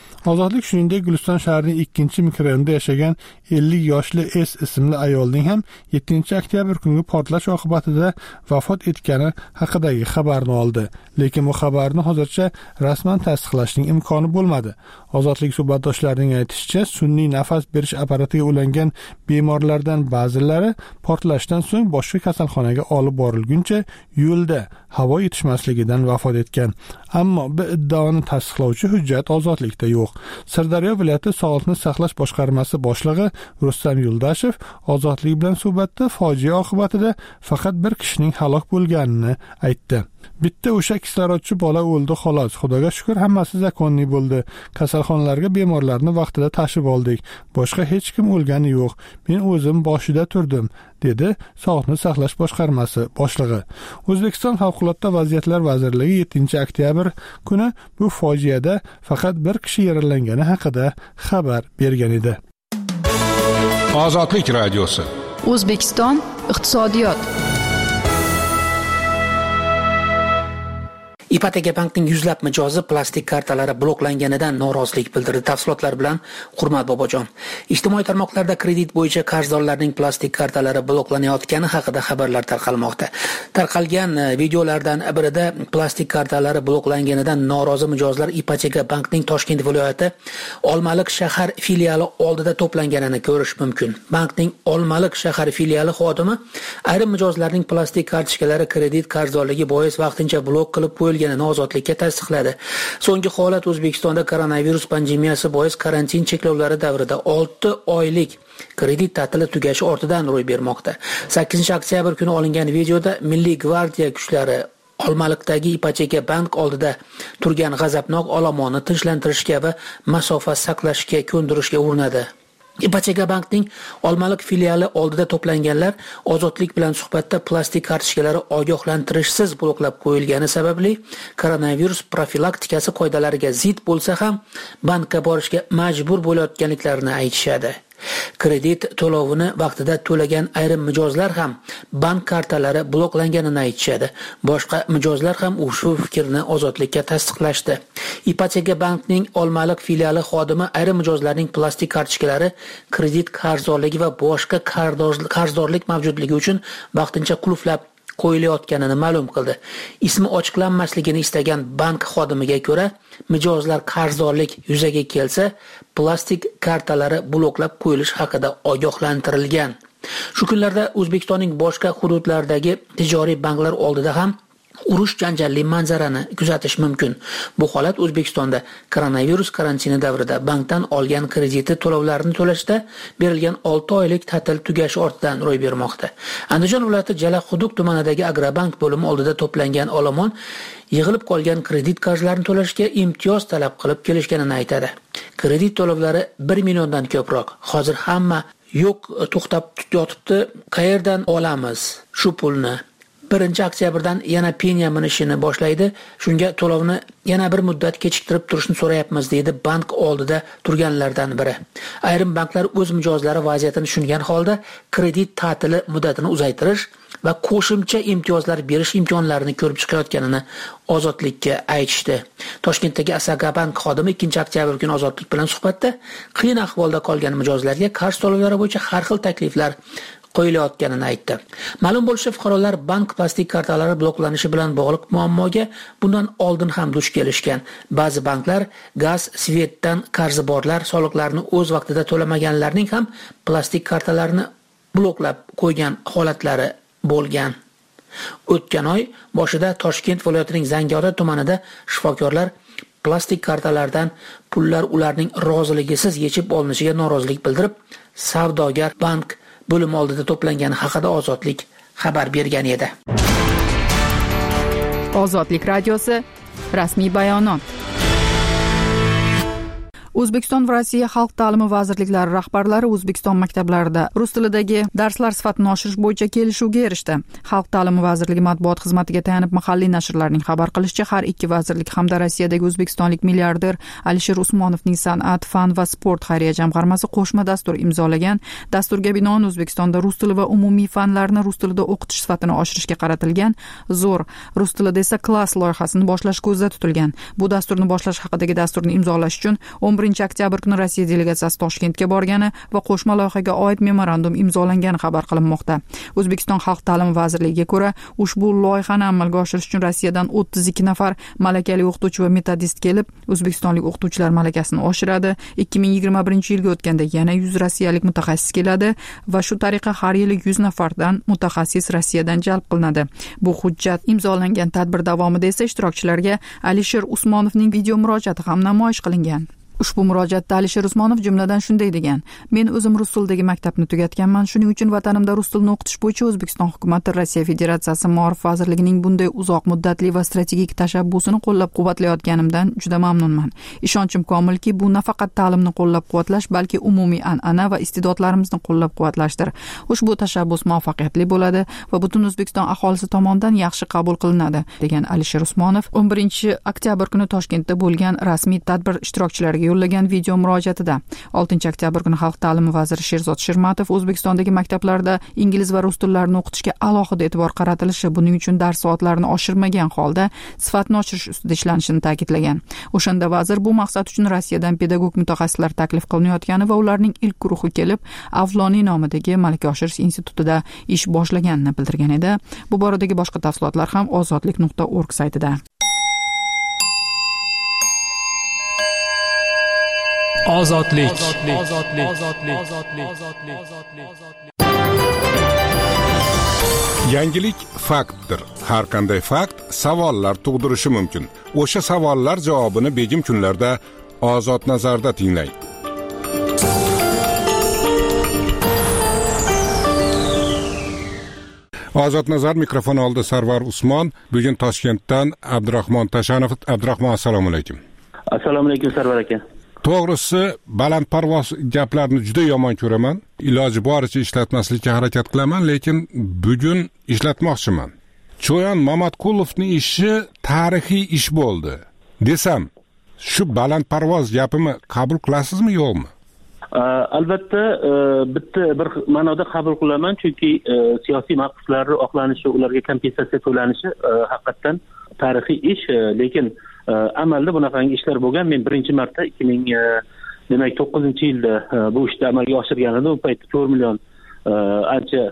Ozodlik shuningdek Guliston shahrining ikkinchi mikrorayonida yashagan ellik yoshli S ismli ayolning ham yettinchi oktyabr kungi portlash oqibatida vafot etgani haqidagi xabarni oldi. Lekin bu xabarni hozircha rasman tasdiqlashning imkoni bo'lmadi. Ozodlik suhbatdoshlarining aytishicha, sun'iy nafas berish apparatiga ulangan bemorlardan ba'zilari portlashdan so'ng boshqa kasalxonaga olib borilguncha yo'lda havo yetishmasligidan vafot etgan. Ammo bu iddaoni tasdiqlovchi hujjat Ozodlikda yo'q. Sirdaryo viloyati Sog'liqni saqlash boshqarmasi boshlig'i Rustam Yuldashev Ozodlik bilan suhbatda fojia oqibatida faqat bir kishining halok bo'lganini aytdi. Bitta o'sha kislorodchi bola o'ldi xolos. Xudoga shukr, hammasi zakonli bo'ldi. Kasalxonalarga bemorlarni vaqtida tashib oldik. Boshqa hech kim o'lgani yo'q. Men o'zim boshida turdim, dedi Sog'liqni saqlash boshqarmasi boshlig'i. O'zbekiston Favqulodda vaziyatlar vazirligi yettinchi oktyabr kuni bu fojiada faqat bir kishi yaralangani haqida xabar bergan edi. Ozodlik radiosi. O'zbekiston iqtisodiyot. Ipoteka bankning yuzlab mijozi plastik kartalari bloklanganidan norozilik bildirdi. Tafsilotlar bilan Hurmat Bobojon. Ijtimoiy tarmoqlarda kredit bo'yicha qarzdorlarning plastik kartalari bloklanayotgani haqida xabarlar tarqalmoqda. Tarqalgan videolardan birida plastik kartalari bloklanganidan norozi mijozlar Ipoteka bankning Toshkent viloyati Olmaliq shahar filiali oldida to'planganini ko'rish mumkin. Bankning Olmaliq shahar filiali xodimi ayrim mijozlarning plastik kartochkalari kredit qarzdorligi bois vaqtincha blok qilib qo'yilgan Ozodlikka tasdiqladi. So'nggi holat O'zbekistonda koronavirus pandemiyasi bois karantin cheklovlari davrida olti oylik kredit ta'tili tugashi ortidan ro'y bermoqda. sakkizinchi oktyabr kuni olingan videoda Milliy gvardiya kuchlari Olmaliqdagi Ipoteka bank oldida turgan g'azabnok olomonni tinchlantirishga va masofa saqlashga ko'ndirishga urinadi. Ipoteka bankning Olmaliq filiali oldida to'planganlar Ozodlik bilan suhbatda plastik kartochkalari ogohlantirishsiz bloklab qo'yilgani sababli koronavirus profilaktikasi qoidalariga zid bo'lsa ham bankka borishga majbur bo'layotganliklarini aytishadi. Kredit to'lovini vaqtida to'lagan ayrim mijozlar ham bank kartalari bloklanganini aytishadi. Boshqa mijozlar ham ushbu fikrni Ozodlikka tasdiqlashdi. Ipoteka bankning Olmaliq filiali xodimi ayrim mijozlarning plastik kartochkalari kredit qarzdorligi va boshqa qarzdorlik mavjudligi uchun vaqtincha qulflab qo'yilayotganini ma'lum qildi. Ismi ochiqlanmasligini istagan bank xodimiga ko'ra, mijozlar qarzdorlik yuzaga kelsa, plastik kartalari bloklab qo'yilish haqida ogohlantirilgan. Shu kunlarda O'zbekistonning boshqa hududlaridagi tijoriy banklar oldida ham urush janjalli manzarani kuzatish mumkin. Bu holat O'zbekistonda koronavirus karantini davrida bankdan olgan krediti to'lovlarini to'lashda berilgan olti oylik ta'til tugashi ortidan ro'y bermoqda. Andijon viloyati Jalaquduq tumanidagi Agrobank bo'limi oldida to'plangan olomon yig'ilib qolgan kredit qarzlarini to'lashga imtiyoz talab qilib kelishganini aytadi. Kredit to'lovlari bir milliondan ko'proq. Hozir hamma yo'q, to'xtab yotibdi. Qayerdan olamiz shu pulni? birinchi oktyabrdan yana penya minishini boshlaydi. Shunga to'lovni yana bir muddat kechiktirib turishni so'rayapmiz, deydi bank oldida turganlardan biri. Ayrim banklar o'z mijozlari vaziyatini tushungan holda kredit ta'tili muddatini uzaytirish va qo'shimcha imtiyozlar berish imkonlarini ko'rib chiqayotganini Ozodlikka aytishdi. Toshkentdagi Asagabank xodimi ikkinchi oktyabr kuni Ozodlik bilan suhbatda qiyin ahvolda qolgan mijozlarga qarz to'lovlari bo'yicha har xil takliflar qo'yilayotganini aytdi. Ma'lum bo'lishicha, fuqarolar bank plastik kartalari bloklanishi bilan bog'liq muammoga bundan oldin ham duch kelishgan. Ba'zi banklar gaz, svetdan qarzi borlar, soliqlarni o'z vaqtida to'lamaganlarning ham plastik kartalarini bloklab qo'ygan holatlari bo'lgan. O'tgan oy boshida Toshkent viloyatining Zangiota tumanida shifokorlar plastik kartalardan pullar ularning roziligisiz yechib olinishiga norozilik bildirib, savdogar bank bo'lim oldida to'plangani haqida Ozodlik xabar bergan edi. Ozodlik radiosi rasmiy bayonot. O'zbekiston va Rossiya xalq ta'limi vazirliklari rahbarlari O'zbekiston maktablarida rus tilidagi darslar sifatini oshirish bo'yicha kelishuvga erishdi. Xalq ta'limi vazirligi matbuot xizmatiga tayanib mahalliy nashrlarning xabar qilishicha, har ikki vazirlik hamda Rossiyadagi o'zbekistonlik milliarder Alisher Usmonovning San'at, fan va sport xayriya jamg'armasi qo'shma dastur imzolagan. Dasturga binoan O'zbekistonda rus tili va umumiy fanlarni rus tilida o'qitish sifatini oshirishga qaratilgan zo'r, rus tilida esa klass loyihasini boshlash ko'zda tutilgan. Bu dasturni boshlash haqidagi dasturni imzolash uchun o'n birinchi oktyabr kuni Rossiya delegatsiyasi Toshkentga borgani va qo'shma loyihaga oid memorandum imzolangani xabar qilinmoqda. O'zbekiston xalq ta'limi vazirligiga ko'ra, ushbu loyihani amalga oshirish uchun Rossiyadan o'ttiz ikki nafar malakali o'qituvchi va metodist kelib, o'zbekistonlik o'qituvchilar malakasini oshiradi. ikki ming yigirma birinchi yilga o'tganda yana yuz rossiyalik mutaxassis keladi va shu tariqa har yili yuz nafardan mutaxassis Rossiyadan jalb qilinadi. Bu hujjat imzolangan tadbir davomida esa ishtirokchilarga Alisher Usmonovning video murojaati ham namoyish qilingan. Ushbu murojaatda Alisher Usmonov jumladan shunday degan: "Men o'zim rus tilidagi maktabni tugatganman. Shuning uchun vatanimda rus tilini o'qitish bo'yicha O'zbekiston hukumati Rossiya Federatsiyasi Ma'rif vazirligining bunday uzoq muddatli va strategik tashabbusini qo'llab-quvvatlayotganimdan juda mamnunman. Ishonchim komilki, bu nafaqat ta'limni qo'llab-quvvatlash, balki umumiy an'ana va iste'dodlarimizni qo'llab-quvvatlashdir. Ushbu tashabbus muvaffaqiyatli bo'ladi va butun O'zbekiston aholisi tomonidan yaxshi qabul qilinadi", degan Alisher Usmonov o'n birinchi oktyabr kuni Toshkentda bo'lgan rasmiy tadbir ishtirokchilariga yo'llagan video murojaatida. oltinchi oktyabr kuni Xalq ta'limi vaziri Sherzod Shermatov O'zbekistondagi maktablarda ingliz va rus tillarini o'qitishga alohida e'tibor qaratilishi, buning uchun dars soatlarini oshirmagan holda sifatni oshirish ustida ishlanishini ta'kidlagan. O'shanda vazir bu maqsad uchun Rossiyadan pedagog mutaxassislar taklif qilinayotgani va ularning ilk guruhi kelib, Avloniy nomidagi malaka oshirish institutida ish boshlaganini bildirgan edi. Bu boradagi boshqa tafsilotlar ham ozodlik nuqta org saytida. Ozodlik. Yangilik faktdir. Har qanday fakt savollar tug'dirishi mumkin. O'sha savollar javobini begim kunlarda Ozod nazarda tinglang. Ozod nazar mikrofon oldi Sarvar Usmon. Bugun Toshkentdan Abdurahmon Tashanov. Abdurahmon, assalomu alaykum. Assalomu alaykum Sarvar aka. To'g'risi, balandparvoz gaplarni juda yomon ko'raman. Iloji boricha ishlatmaslikka harakat qilaman, lekin bugun ishlatmoqchiman. Cho'yan Mamatqulovning ishi tarixiy ish bo'ldi desam, shu balandparvoz gapimni qabul qilasizmi, yo'qmi? Albatta, bitta bir ma'noda qabul qilaman, chunki siyosiy mahbuslarning oqlanishi, ularga kompensatsiya to'lanishi haqiqatan tarixiy ish, lekin amalda bunaqangi ishlar bo'lgan. Men birinchi marta ikki ming demak to'qqizinchi yilda bu ishni amalga oshirgan edim. U paytda to'rt million ancha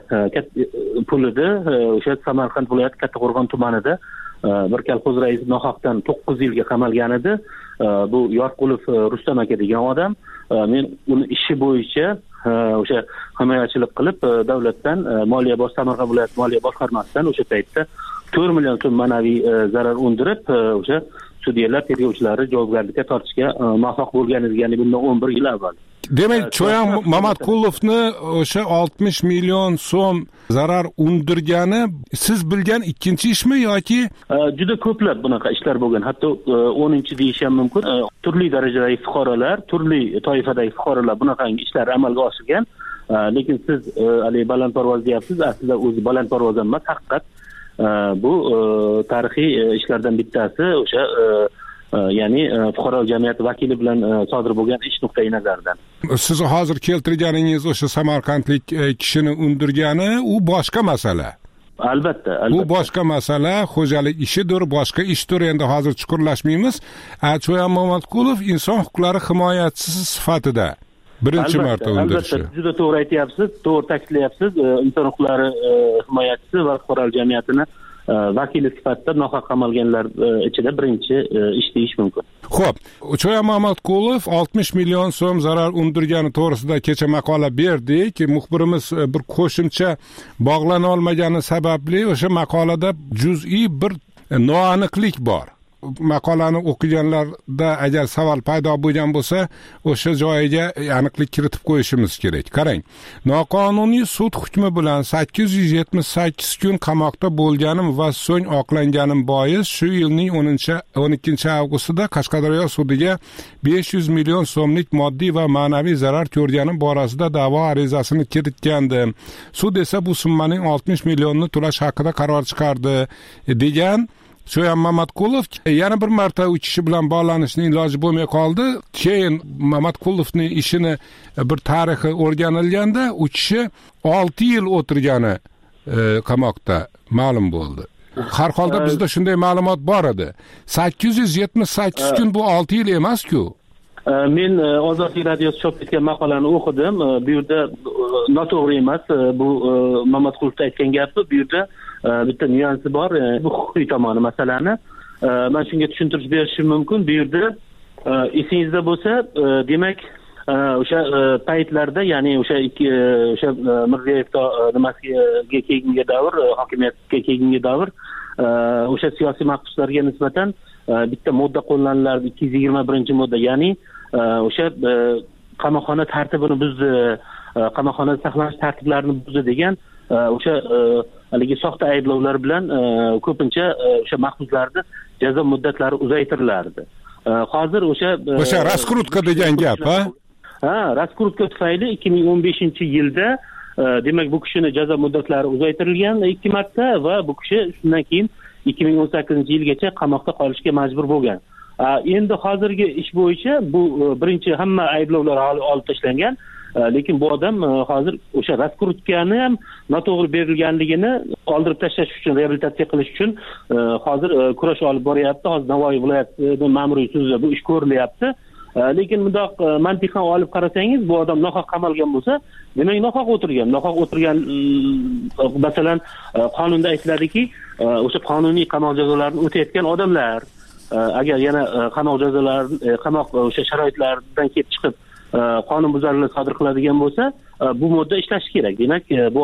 pul edi. O'sha Samarqand viloyati Kattaqo'rg'on tumanida bir kolxoz raisi nohaqdan to'qqiz yilga qamalgan edi. Bu Yorqulov Rustam aka degan odam. Men uni ishi bo'yicha o'sha himoyachilik qilib davlatdan moliya bosh Samarqand viloyat moliya boshqarmasidan o'sha paytda to'rt million so'm ma'naviy zarar undirib, o'sha sudyalar, tergovchilari javobgarlikka tortishga muvaffaq bo'lgan edi, ya'ni bundan o'n bir yil avval. Demak, Cho'yan Mamatqulovni o'sha oltmish million so'm zarar undirgani siz bilgan ikkinchi ishmi yoki? Juda ko'plab bunaqa ishlar bo'lgan. Hatto o'ninchi deyish ham mumkin. Turli darajadagi fuqarolar, turli toifadagi fuqarolar bunaqangi ishlar amalga oshirgan. Lekin siz hali balandparvoz deyapsiz, aslida o'zi balandparvoz emas, haqiqat. Bu tarixiy ishlardan bittasi, o'sha ya'ni fuqaro jamiyati vakili bilan sodir bo'lgan ish nuqtai nazaridan. Siz hozir keltirganingiz o'sha samarqandlik kishini undirgani, u boshqa masala. Albatta, albatta. Bu boshqa masala, xo'jalik ishidir, boshqa ishdir. Endi hozir chuqurlashmaymiz. Cho'yan Mamatqulov inson huquqlari himoyachisi sifatida birinchi marta undirishi. Albatta, juda to'g'ri aytyapsiz, to'g'ri ta'kidlayapsiz. Inson huquqlari himoyachisi va fuqaro jamiyatini vakili sifatida nohaq qamalganlar ichida birinchi ish deyish mumkin. Xo'p, Cho'yan Mamatqulov oltmish million so'm zarar undirgani to'g'risida kecha maqola berdik. Muxbirimiz bir qo'shimcha bog'lana olmagani sababli o'sha maqolada juz'iy bir noaniqlik bor. maqolani o'qiganlarda agar savol paydo bo'lgan bo'lsa, o'sha joyiga aniqlik kiritib qo'yishimiz kerak. Qarang, noqonuniy sud hukmi bilan sakkiz yuz yetmish sakkiz kun qamoqda bo'lganim va so'ng oqlanganim bois shu yilning o'n ikkinchi avgustida Qashqadaryo sudiga besh yuz million so'mlik moddiy va ma'naviy zarar ko'rganim borasida da'vo arizasini kiritgandim. Sud esa bu summaning oltmish millionni to'lash haqida qaror chiqardi degan So'yan Mamatqulov yana bir marta uch kishi bilan bog'lanishning iloji bo'lmay qoldi. Keyin Mamatqulovning ishini bir tarixi o'rganilganda u kishi olti yil o'tirgani qamoqda ma'lum bo'ldi. Har holda bizda shunday ma'lumot bor edi. sakkiz yuz yetmish sakkiz kun bu olti yil emas-ku. Men Ozodlik radiosi chop etgan maqolani o'qidim. Bu yerda noto'g'ri emas. Bu Mamatqulov aytgan gapi. Bu yerda bitta nyuansi bor. Bu huquqiy tomoni masalani. Men shunga tushuntirish berishim mumkin. Bu yerda esingizda bo'lsa, demak, o'sha paytlarda, ya'ni o'sha o'sha Mirziyoyev nimasiga kelgunga davr, hokimiyatga kelgunga davr, o'sha siyosiy mahbuslarga nisbatan bitta modda qo'llanilardi, ikki yuz yigirma birinchi modda, ya'ni o'sha qamoqxona tartibini buzdi, qamoqxonada saqlanish tartiblarini buzdi degan o'sha haligi soxta ayblovlar bilan ko'pincha o'sha mahbuslarni jazo muddatlari uzaytirilardi. Hozir o'sha o'sha raskrutka degan gap, ha? Ha, raskrutka tufayli ikki ming o'n beshinchi yilda demak bu kishini jazo muddatlari uzaytirilgan ikki marta va bu kishi shundan keyin ikki ming o'n sakkizinchi yilgacha qamoqda qolishga majbur bo'lgan. Endi hozirgi ish bo'yicha bu birinchi hamma ayblovlar olib tashlangan, lekin bu odam hozir o'sha raskrutkani ham noto'g'ri berilganligini oldirib tashlash uchun, reabilitatsiya qilish uchun hozir kurash olib boryapti. Hozir Navoiy viloyati ma'muriy sudida bu ish ko'rilyapti. Lekin bundoq mantiqan olib qarasangiz, bu odam nohaq qamalgan bo'lsa, demak nohaq o'tirgan. Nohaq o'tirgan, masalan, qonunda aytiladiki, o'sha qonuniy qamoq jazolarini o'tayotgan odamlar agar yana qamoq jazolari, qamoq o'sha sharoitlaridan kelib chiqib qonun buzarliklar sodir qiladigan bo'lsa, bu modda ishlashi kerak. Demak, bu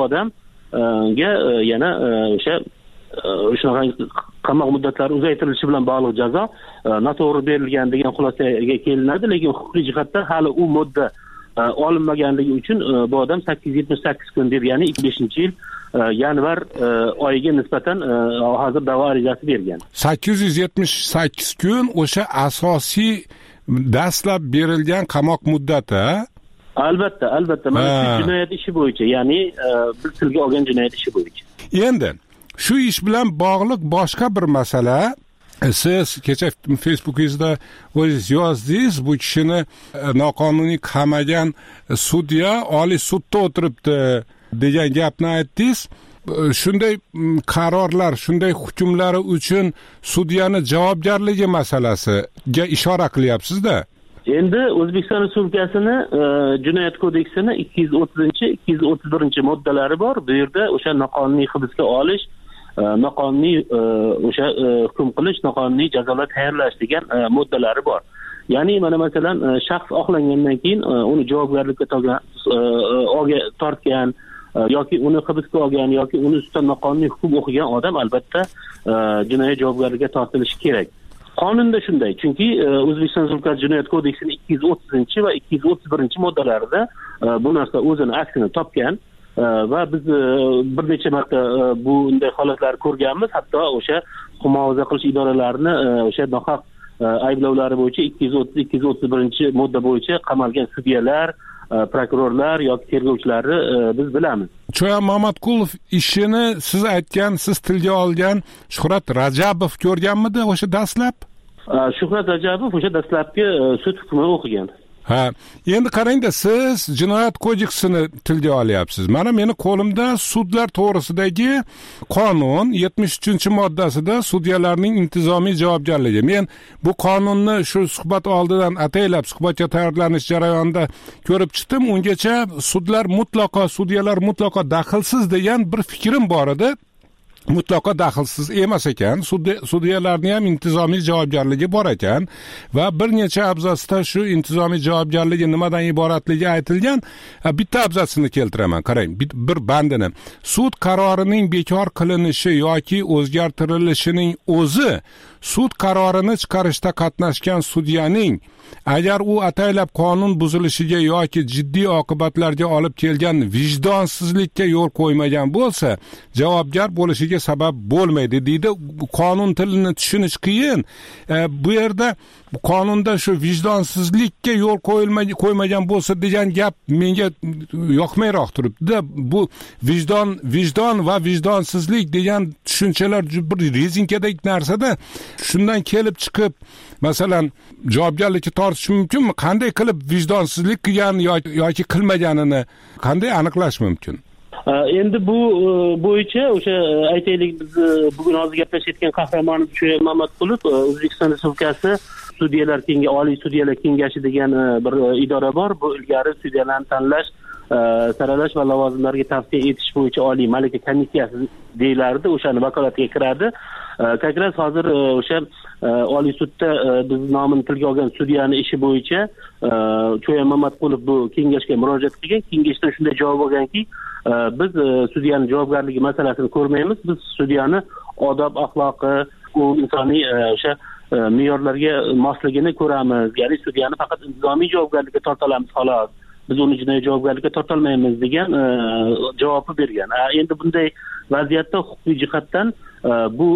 odamga yana o'sha shunaqa qamoq muddatlari uzaytirilishi bilan bog'liq jazo noto'g'ri berilgan degan xulosaga kelinadi, lekin huquqiy jihatdan hali u modda olinmaganligi uchun bu odam sakkiz yuz yetmish sakkiz kun deb, ya'ni ikki ming beshinchi yil yanvar oyiga nisbatan hozir da'vo arizasi bergan. sakkiz yuz yetmish sakkiz kun o'sha asosiy dastlab berilgan qamoq muddati. Albatta, albatta. Mana shu jinoyat ishi bo'yicha, ya'ni biz tilga olgan jinoyat ishi bo'yicha. Endi shu ish bilan bog'liq boshqa bir masala. Siz kecha Facebookingizda o'zingiz yozdingiz, bu kishini noqonuniy qamagan sudya Oliy sudda o'tiribdi degan gapni aytdingiz. Shunday qarorlar, shunday hukmlari uchun sudyani javobgarligi masalasiga ishora qilyapsiz-da. Endi O'zbekiston Respublikasini Jinoyat kodeksini ikki yuz o'ttizinchi ikki yuz o'ttiz birinchi moddalari bor. Bu yerda o'sha noqonuniy hibsga olish, noqonuniy o'sha hukm qilish, noqonuniy jazolar tayyorlash degan moddalari bor. Ya'ni mana masalan shaxs oqlangandan keyin uni javobgarlikka tortgan yoki uni hibsga olgan yoki uni ustidan noqonuniy hukm o'qigan odam albatta jinoyat javobgarligiga tortilishi kerak. Qonunda shunday, chunki O'zbekiston Respublikasi Jinoyat kodeksining ikki yuz o'ttizinchi va ikki yuz o'ttiz birinchi moddalarida bu narsa o'zini aksini topgan va biz bir necha marta bunday holatlarni ko'rganmiz. Hatto o'sha huquq muhofaza qilish idoralarini o'sha nohaq ayblovlari bo'yicha ikki yuz o'ttiz ikki yuz o'ttiz birinchi modda bo'yicha qamalgan sudyalar, prokurorlar yoki tergovchilarni biz bilamiz. Cho'yan Mamatqulov ishini siz aytgan, siz tilga olgan Shuhrat Rajabov ko'rganmidi o'sha dastlab? Shuhrat Rajabov o'sha dastlabki sud hukmini o'qigan. Ha, endi qarangda, siz jinoyat kodeksini tilga olyapsiz. Mana meni qo'limda sudlar to'g'risidagi qonun yetmish uchinchi moddasida sudyalarning intizomiy javobgarligi. Men bu qonunni shu suhbat oldidan ataylab suhbatga tayyorlanish jarayonida ko'rib chiqdim. Ungacha sudlar mutlaqo, sudyalar mutlaqo daxlsiz degan bir fikrim bor edi. Mutlaqo daxlsiz emas ekan, sudyalarning ham intizomiy javobgarligi bor ekan va bir necha abzatsda shu intizomiy javobgarligi nimadan iboratligi aytilgan. Bitta abzatsini keltiraman, qarang, bir bandini. Sud qarorining bekor qilinishi yoki o'zgartirilishining o'zi sud qarorini chiqarishda qatnashgan sudyaning agar u ataylab qonun buzilishiga yoki jiddiy oqibatlarga olib kelgan vijdonsizlikka yo'l qo'ymagan bo'lsa, javobgar bo'lishiga sabab bo'lmaydi deydi. Qonun tilini tushunish qiyin. E, bu yerda qonunda shu vijdonsizlikka yo'l qo'ymagan bo'lsa degan gap menga yoqmayroq turibdi. Bu vijdon, vijdon va vijdonsizlik degan tushunchalar bir rezinkadek narsada, shundan kelib chiqib masalan javobgarlikka tortish mumkinmi? Qanday qilib vijdonsizlik qilgan yoki qilmaganini qanday aniqlash mumkin? Endi bu bo'yicha o'sha aytaylik, biz bugun hozir gaplashayotgan qahramonimiz Sho'yab Mamatqulov O'zbekiston Respublikasi Sudyalar Kengashi, Oliy Sudyalar Kengashi degan bir idora bor. Bu ilgari sudyalarni tanlash, saralash va lavozimlarga tavsiya etish bo'yicha oliy malaka komissiyasi deyilardi. O'shani vakolatiga kiradi. Как раз hozir o'sha Oliy sudda biz nomini tilga olgan sudyani ishi bo'yicha Sho'yab Mamatqulov bu kengashga murojaat qilgan. Kengashdan shunday javob olganki, biz sudyani javobgarligi masalasini ko'rmaymiz. Biz sudyani odob, axloqi, insoniy o'sha me'yorlarga mosligini ko'ramiz. Ya'ni sudyani faqat intizomiy javobgarlikka torta olamiz xolos. Biz uni jinoiy javobgarlikka torta olmaymiz degan javobni bergan. Endi bunday vaziyatda huquqiy jihatdan bu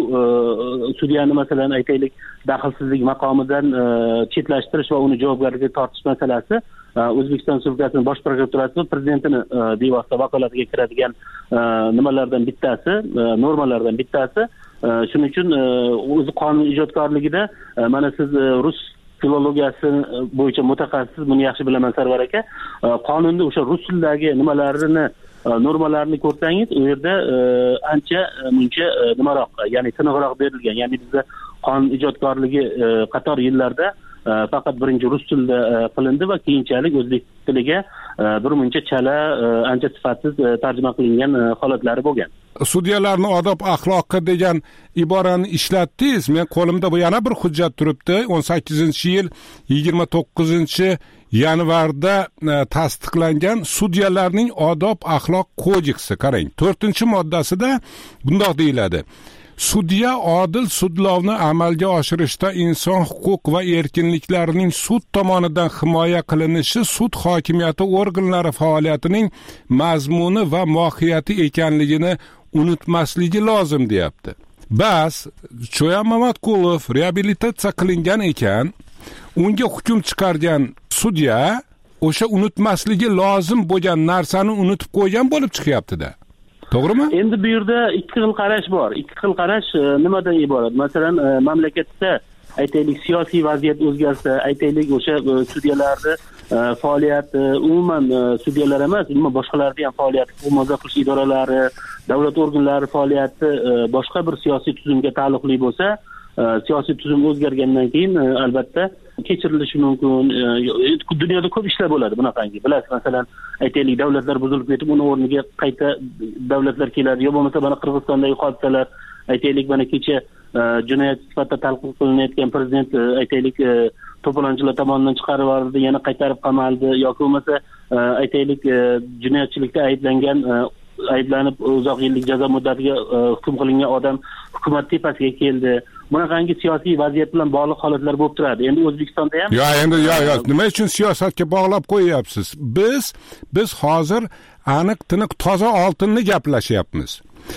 sudyani masalan aytaylik daxlsizlik maqomidan chetlashtirish va uni javobgarlikka tortish masalasi O'zbekiston Respublikasining Bosh prokuraturasi va prezidentining bevosita vakolatiga kiradigan nimalardan bittasi, normalardan bittasi. Shuning uchun o'zi qonun ijodkorligida mana siz rus filologiyasi bo'yicha mutaxassis, buni yaxshi bilaman Sarvar aka. Qonunda o'sha rus tilidagi nimalarini, normalarni ko'rsangiz, u yerda ancha muncha nimaroq, ya'ni tiniqroq berilgan. Ya'ni bizda qonun ijodkorligi qator yillarda faqat birinchi rus tilida qilindi va keyinchalik o'zbek tiliga bir muncha chala, ancha sifatsiz tarjima qilingan holatlari bo'lgan. Sudyalarni odob axloqi degan iborani ishlatdingiz. Men qo'limda bu yana bir hujjat turibdi. o'n sakkizinchi yil yigirma to'qqizinchi yanvarda tasdiqlangan Sudyalarning odob axloq kodeksi. Qarang, to'rtinchi moddasida bundoq deyiladi: Sudya odil sudlovni amalga oshirishda inson huquq va erkinliklarining sud tomonidan himoya qilinishi sud hokimiyati organlari faoliyatining mazmuni va mohiyati ekanligini unutmasligi lozim deyapti. Bas, Sho'yab Mamatqulov reabilitatsiya qilingan ekan, unga hukm chiqargan sudya o'sha unutmasligi lozim bo'lgan narsani unutib qo'ygan bo'lib chiqyapti-da. To'g'rimi? Endi bu yerda ikki xil qarash bor. Ikki xil qarash nimadan iborat? Masalan, mamlakatda aytaylik siyosiy vaziyat o'zgarsa, aytaylik o'sha sudyalarning faoliyati, umuman sudyalar emas, umuman boshqalarning ham faoliyati, murojaat qilish idoralari, davlat organlari faoliyati boshqa bir siyosiy tuzumga taalluqli bo'lsa, siyosiy tuzum o'zgargandan keyin albatta kechirilishi mumkin. Dunyoda ko'p ishlar bo'ladi bunaqangi. Bilasiz, masalan, aytaylik davlatlar buzilib ketib, uni o'rniga qayta davlatlar keladi. Yo bo'lmasa mana Qirg'izistondagi hodisalar, aytaylik mana kecha jinoyat sifatida talqin qilinayotgan prezident aytaylik to'polonchilar tomonidan chiqarib yuborildi, yana qaytarib qamaldi, yoki bo'lmasa aytaylik jinoyatchilikda ayblangan ayblanib uzoq yillik jazo muddatiga hukm qilingan odam hukumat tepasiga keldi. Bunaqangi siyosiy vaziyat bilan bog'liq holatlar bo'lib turadi. Endi O'zbekistonda ham Yo, endi yo, yo, nima uchun siyosatga bog'lab qo'yapsiz? Biz biz hozir aniq tiniq toza oltinni gaplashyapmiz.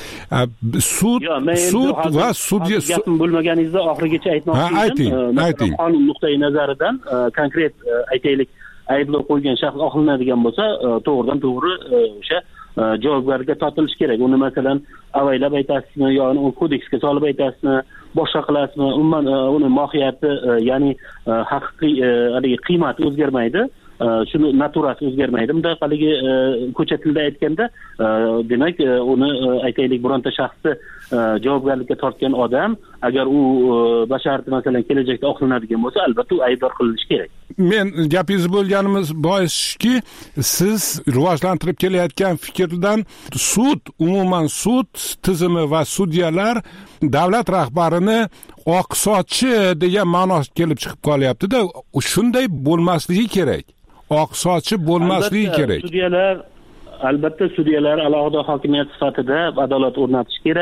Sud sud va sudya gapim bo'lmaganingizda oxirigacha aytmoqchi edim. Ayting, ayting. Qonun nuqtai nazaridan konkret aytaylik ayblov qo'ygan shaxs oqlanadigan bo'lsa, to'g'ridan to'g'ri o'sha javobgarlikka tortilishi kerak. Uni masalan avaylab aytasizmi yoki uni kodeksga solib aytasizmi, boshqa qilasizmi? Umuman uni mohiyati, ya'ni haqiqiy haligi qiymati o'zgarmaydi. Shuni naturasi o'zgarmaydi. Bunda haligi ko'cha tilida aytganda, demak, uni aytaylik bironta shaxsni javobgarlikka tortgan odam, agar u basharti masalan kelajakda oqlanadigan bo'lsa, albatta u aybdor qilinishi kerak. Men gapingiz bo'lganimiz boiski, siz rivojlantirib kelayotgan fikrdan sud, umuman sud tizimi va sudyalar davlat rahbarini oqsochi degan ma'no kelib chiqib qolyapti-da, shunday bo'lmasligi kerak. Oqsochi bo'lmasligi kerak. Sudyalar albatta sudyalar alohida hokimiyat sifatida adolat o'rnatish kerak.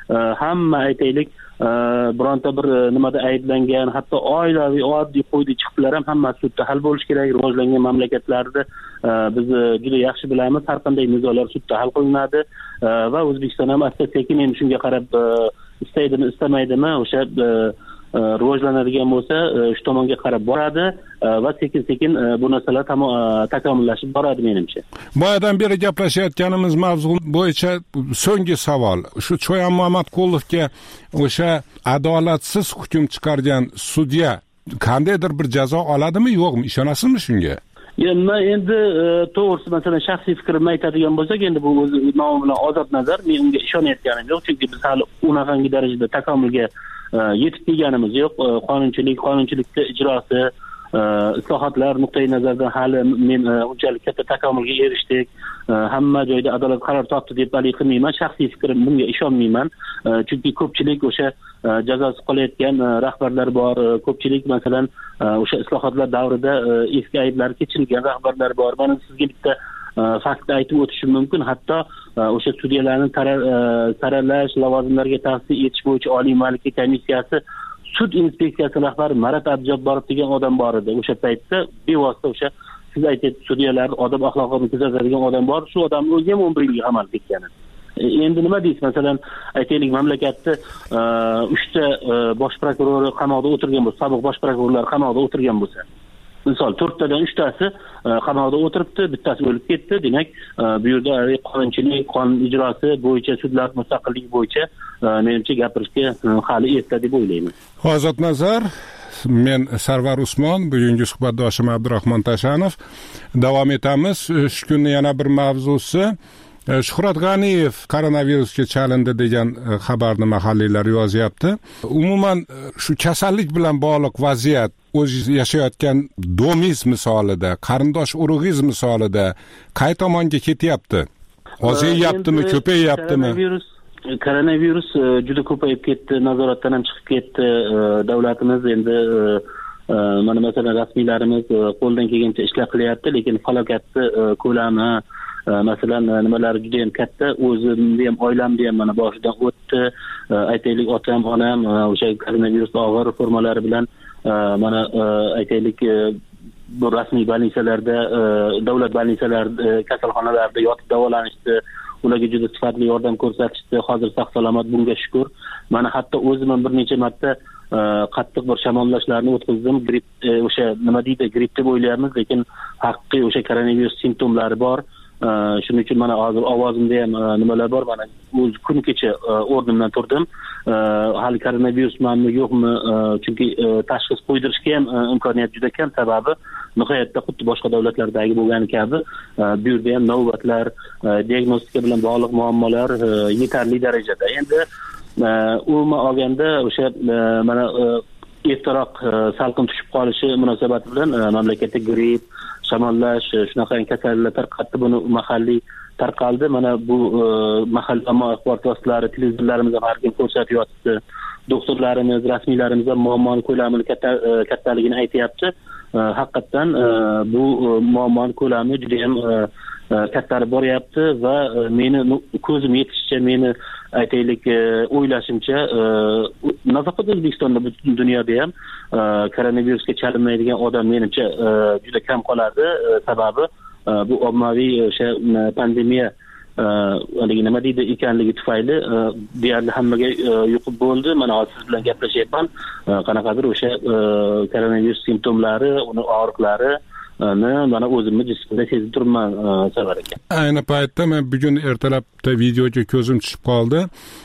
hamma aytaylik bironta bir nimada ayblangan, hatto oilaviy oddiy qo'ydi chiqdilar ham hammasi sudda hal bo'lishi kerak. Rivojlangan mamlakatlarda biz juda yaxshi bilamiz, har qanday nizolar sudda hal qilinadi va O'zbekiston ham asta sekin endi shunga qarab istaydimi istamaydimi o'sha rivojlanadigan bo'lsa shu tomonga qarab boradi va sekin sekin bu narsalar takomillashib boradi menimcha. Boyadan beri gaplashayotganimiz mavzu bo'yicha so'nggi savol. Shu Cho'yan Mamatqulovga o'sha adolatsiz hukm chiqargan sudya qandaydir bir jazo oladimi, yo'qmi? Ishonasizmi shunga? Men endi to'g'risi masalan shaxsiy fikrimni aytadigan bo'lsak, endi bu o'zi nomi bilan ozod nazar, men unga ishonayotganim yo'q, chunki biz hali unaqangi darajada takomilga yetib kelganimiz yo'q. Qonunchilik, qonunchilikda ijrosi, islohotlar nuqtai nazaridan hali men unchalik katta takomilga erishdik. Hamma joyda adolat qaror topdi deb bali qilmayman. Shaxsiy fikrim bunga ishonmayman. Chunki ko'pchilik o'sha jazosiz qolayotgan rahbarlar bor. Ko'pchilik masalan o'sha islohotlar davrida eski ayblari kechirilgan rahbarlar bor. Mana sizga bitta faktni aytib o'tishim mumkin. Hatto o'sha sudyalarni saralash, lavozimlarga tavsiya etish bo'yicha Oliy malaka komissiyasi sud inspeksiyasi rahbari Marat Abjabborov degan odam bor edi. O'sha paytda bevosita o'sha siz aytayotgan sudyalar odob axloqini kuzatadigan odam bor. Shu odamning o'zi ham o'n bir yilga qamalib ketgan. Endi nima deysiz? Masalan, aytaylik mamlakatda uchta bosh prokurori qamoqda o'tirgan bo'lsa, sobiq bosh prokurorlar qamoqda o'tirgan bo'lsa, misol to'rttadan uchtasi qamoqda o'tiribdi, bittasi o'lib ketdi. Demak, bu yerda qonunchilik, qonun ijrosi bo'yicha, sudlar mustaqilligi bo'yicha menimcha gapirishga hali erta deb o'ylayman. Ozod nazar, men Sarvar Usmon, bugungi suhbatdoshim Abdurahmon Tashanov. Davom etamiz. Shu kunning yana bir mavzusi Shuhrat G'aniyev koronavirusga chalindi degan xabarni mahalliylar yozyapti. Umuman shu kasallik bilan bog'liq vaziyat o'z yashayotgan do'mingiz misolida, qarindosh urug'ingiz misolida qay tomonga ketyapti? Ozyaptimi, ko'payyaptimi? Koronavirus koronavirus juda ko'payib ketdi, nazoratdan ham chiqib ketdi. Davlatimiz endi mana masalan rasmiylarimiz qo'ldan kelgancha ishlar qilyapti, lekin falokatni ko'lami masalan nimalari juda ham katta. O'zimni ham oilamni ham mana boshidan o'tdi. Aytaylik otam, onam o'sha koronavirus og'ir formalari bilan mana aytaylik bu rasmiy больницаlarda, davlat больницаlarida, kasalxonalarda yotib davolanishdi. Ularga juda sifatli yordam ko'rsatishdi. Hozir sog' salomat, bunga shukr. Mana hatto o'zim ham bir necha marta qattiq bir shamollashlarni o'tkazdim. Gripp, o'sha nima deydi, gripp deb o'ylaymiz, lekin haqiqiy o'sha koronavirus simptomlari bor. Shuning uchun mana hozir ovozimda ham nimalar bor. Mana o'z kun kecha o'rnimdan turdim. Hali koronavirusmanmi yo'qmi? Chunki tashxis qo'ydirishga ham imkoniyat juda kam, sababi nihoyatda xuddi boshqa davlatlardagi bo'lgani kabi bu yerda ham navbatlar, diagnostika bilan bog'liq muammolar yetarli darajada. Endi umuman olganda o'sha mana ertaroq salqin tushib qolishi munosabati bilan mamlakatda gripp, shamollash, shunaqa kasalliklar tarqatdi. Buni mahalliy tarqaldi. Mana bu mahalliy ommaviy axborot vositalari, televizorlarimiz ham har kim ko'rsatib yotibdi. Doktorlarimiz, rasmiylarimiz ham muammoning ko'lamini kattaligini aytyapti. Haqiqatan bu muammoning ko'lami juda ham kattarib boryapti va meni ko'zim yetishicha, meni aytaylik o'ylashimcha nafaqat O'zbekistonda, butun dunyoda ham koronavirusga chalinmaydigan odam menimcha juda kam qoladi. Sababi bu ommaviy o'sha pandemiya haligi nima deydi ekanligi tufayli deyarli hammaga yuqib bo'ldi. Mana hozir siz bilan gaplashyapman. Qanaqadir o'sha koronavirus simptomlari, uni og'riqlari mana o'zimni jismimda sezib turibman, Sarvar aka. Ayni paytda men bugun ertalabda videoga ko'zim tushib qoldi.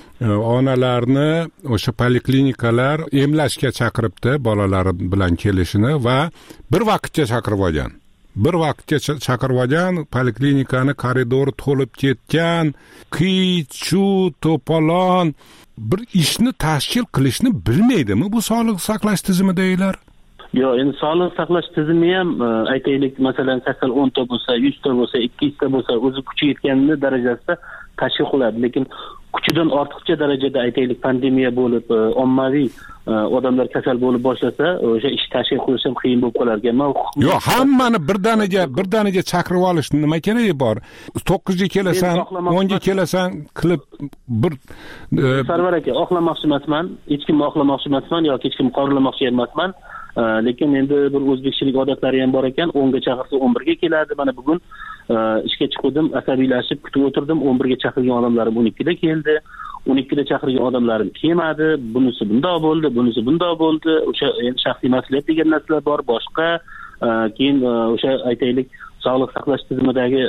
Onalarni o'sha poliklinikalar emlashga chaqiribdi, bolalari bilan kelishini, va bir vaqtga chaqirib olgan. Bir vaqtga chaqirib olgan, poliklinikani koridori to'lib ketgan, qiy-chuv, to'polon, bir ishni tashkil qilishni bilmaydimi bu sog'liqni saqlash tizimidagilar? Yo'q, endi sog'liqni saqlash tizimi ham aytaylik, masalan, kasal o'nta bo'lsa, yuzta bo'lsa, ikki yuzta bo'lsa, o'zi kuchi yetgani darajasida tashkil qiladi, lekin kuchidan ortiqcha darajada aytaylik pandemiya bo'lib, ommaviy odamlar kasal bo'lib boshlasa, o'sha ish tashkil qilish ham qiyin bo'lib qolar ekan. Yo'q, hammani birdaniga, birdaniga chaqirib olish nima keragi bor? to'qqizga kelasan, o'nga kelasan, qilib bir Sarvar aka, oqlamoqchi emasman, hech kimni oqlamoqchi emasman yoki hech kimni qoralamoqchi emasman. Lekin endi bir o'zbekchilik odatlari ham bor ekan. o'nga chaqirsa o'n birga keladi. Mana bugun ishga chiqdim, asabiylashib kutib o'tirdim. o'n birga chaqirgan odamlarim o'n ikkida keldi. o'n ikkida chaqirgan odamlarim kelmadi. Bunisi bundoq bo'ldi, bunisi bundoq bo'ldi. O'sha shaxsiy mas'uliyat degan narsalar bor, boshqa. Keyin o'sha aytaylik, sog'liq saqlash tizimidagi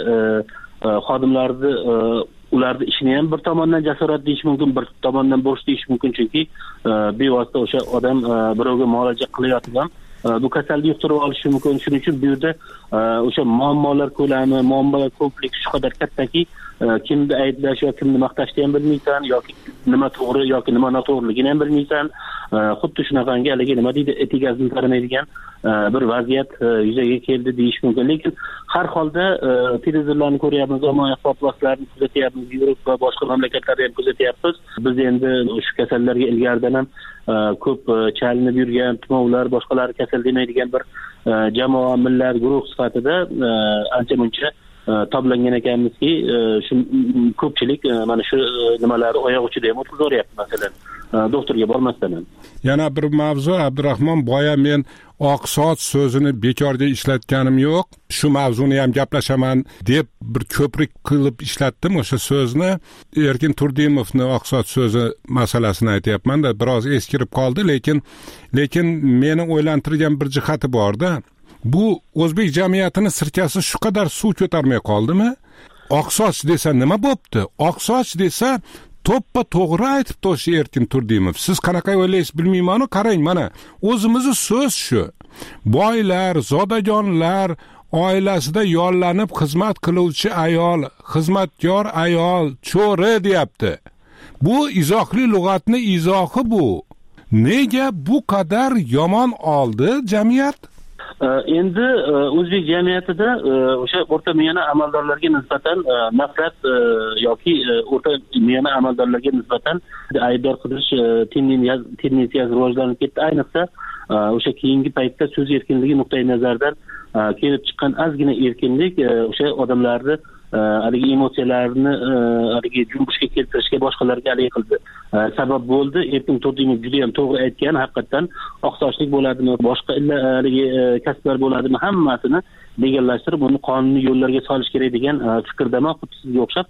xodimlarni ularni ishini ham bir tomondan jasorat deyish mumkin, bir tomondan bo'sh deyish mumkin, chunki bevosita o'sha odam birovga muolaja qilayotib ham bu kasallikni yuqtirib olishi mumkin. Shuning uchun bu yerda o'sha muammolar ko'lami, muammolar kompleksi shu qadar kattaki, kimni ayblash yoki kimni maqtashni ham bilmaysan, yoki nima to'g'ri yoki nima noto'g'riligini ham bilmaysan. Xuddi shunaqangi haligi nima deydi, etigazini taramaydigan bir vaziyat yuzaga keldi deyish mumkin. Lekin har holda televizorlarni ko'ryapmiz, ommaviy axborot vositalarini kuzatyapmiz, Yevropa va boshqa mamlakatlarni ham kuzatyapmiz. Biz endi shu kasallarga ilgaridan ham ko'p chalinib yurgan tumovlar, boshqalar kasal demaydigan bir jamoa, millat, guruh sifatida ancha-muncha toblangan ekanmizki, shu ko'pchilik mana shu nimalarni oyoq uchida ham o'tkazyapti, masalan, doktorga bormasdan ham. Yana bir mavzu, Abdurahmon, boya men oqsoch so'zini bekorga ishlatganim yo'q. Shu mavzuni ham gaplashaman deb bir ko'prik qilib ishlatdim o'sha so'zni. Erkin Turdimovning oqsoch so'zi masalasini aytyapman-da, biroz eskirib qoldi, lekin lekin meni o'ylantirgan bir jihati bor-da. Bu o'zbek jamiyatini sirkasi shu qadar suv ko'tarmay qoldimi? Oqsoch desa nima bo'pti? Oqsoch desa to'ppa to'g'ri aytibdi o'sha Erkin Turdimov. Siz qanaqa o'ylaysiz bilmayman-ku, qarang, mana o'zimizni so'z shu. Boylar, zodagonlar oilasida yollanib xizmat qiluvchi ayol, xizmatkor ayol, cho'ri deyapti. Bu izohli lug'atni izohi bu. Nega bu qadar yomon oldi jamiyat? Endi o'zbek jamiyatida o'sha o'rta miyani amaldorlarga nisbatan nafrat yoki o'rta miyani amaldorlarga nisbatan aybdor qilish tendensiyasi rivojlanib ketdi. Ayniqsa o'sha keyingi paytda so'z erkinligi nuqtai nazaridan kelib chiqqan ozgina erkinlik o'sha odamlarni haligi emotsiyalarini haligi junbushga keltirishga, boshqalarga haligi qildi. Sabab bo'ldi. Erkin Turdimov juda ham to'g'ri aytgan, haqiqatan oqsochlik bo'ladimi, boshqa haligi kasblar bo'ladimi, hammasini legallashtirib, uni qonuniy yo'llarga solish kerak degan fikrdaman, xuddi sizga o'xshab.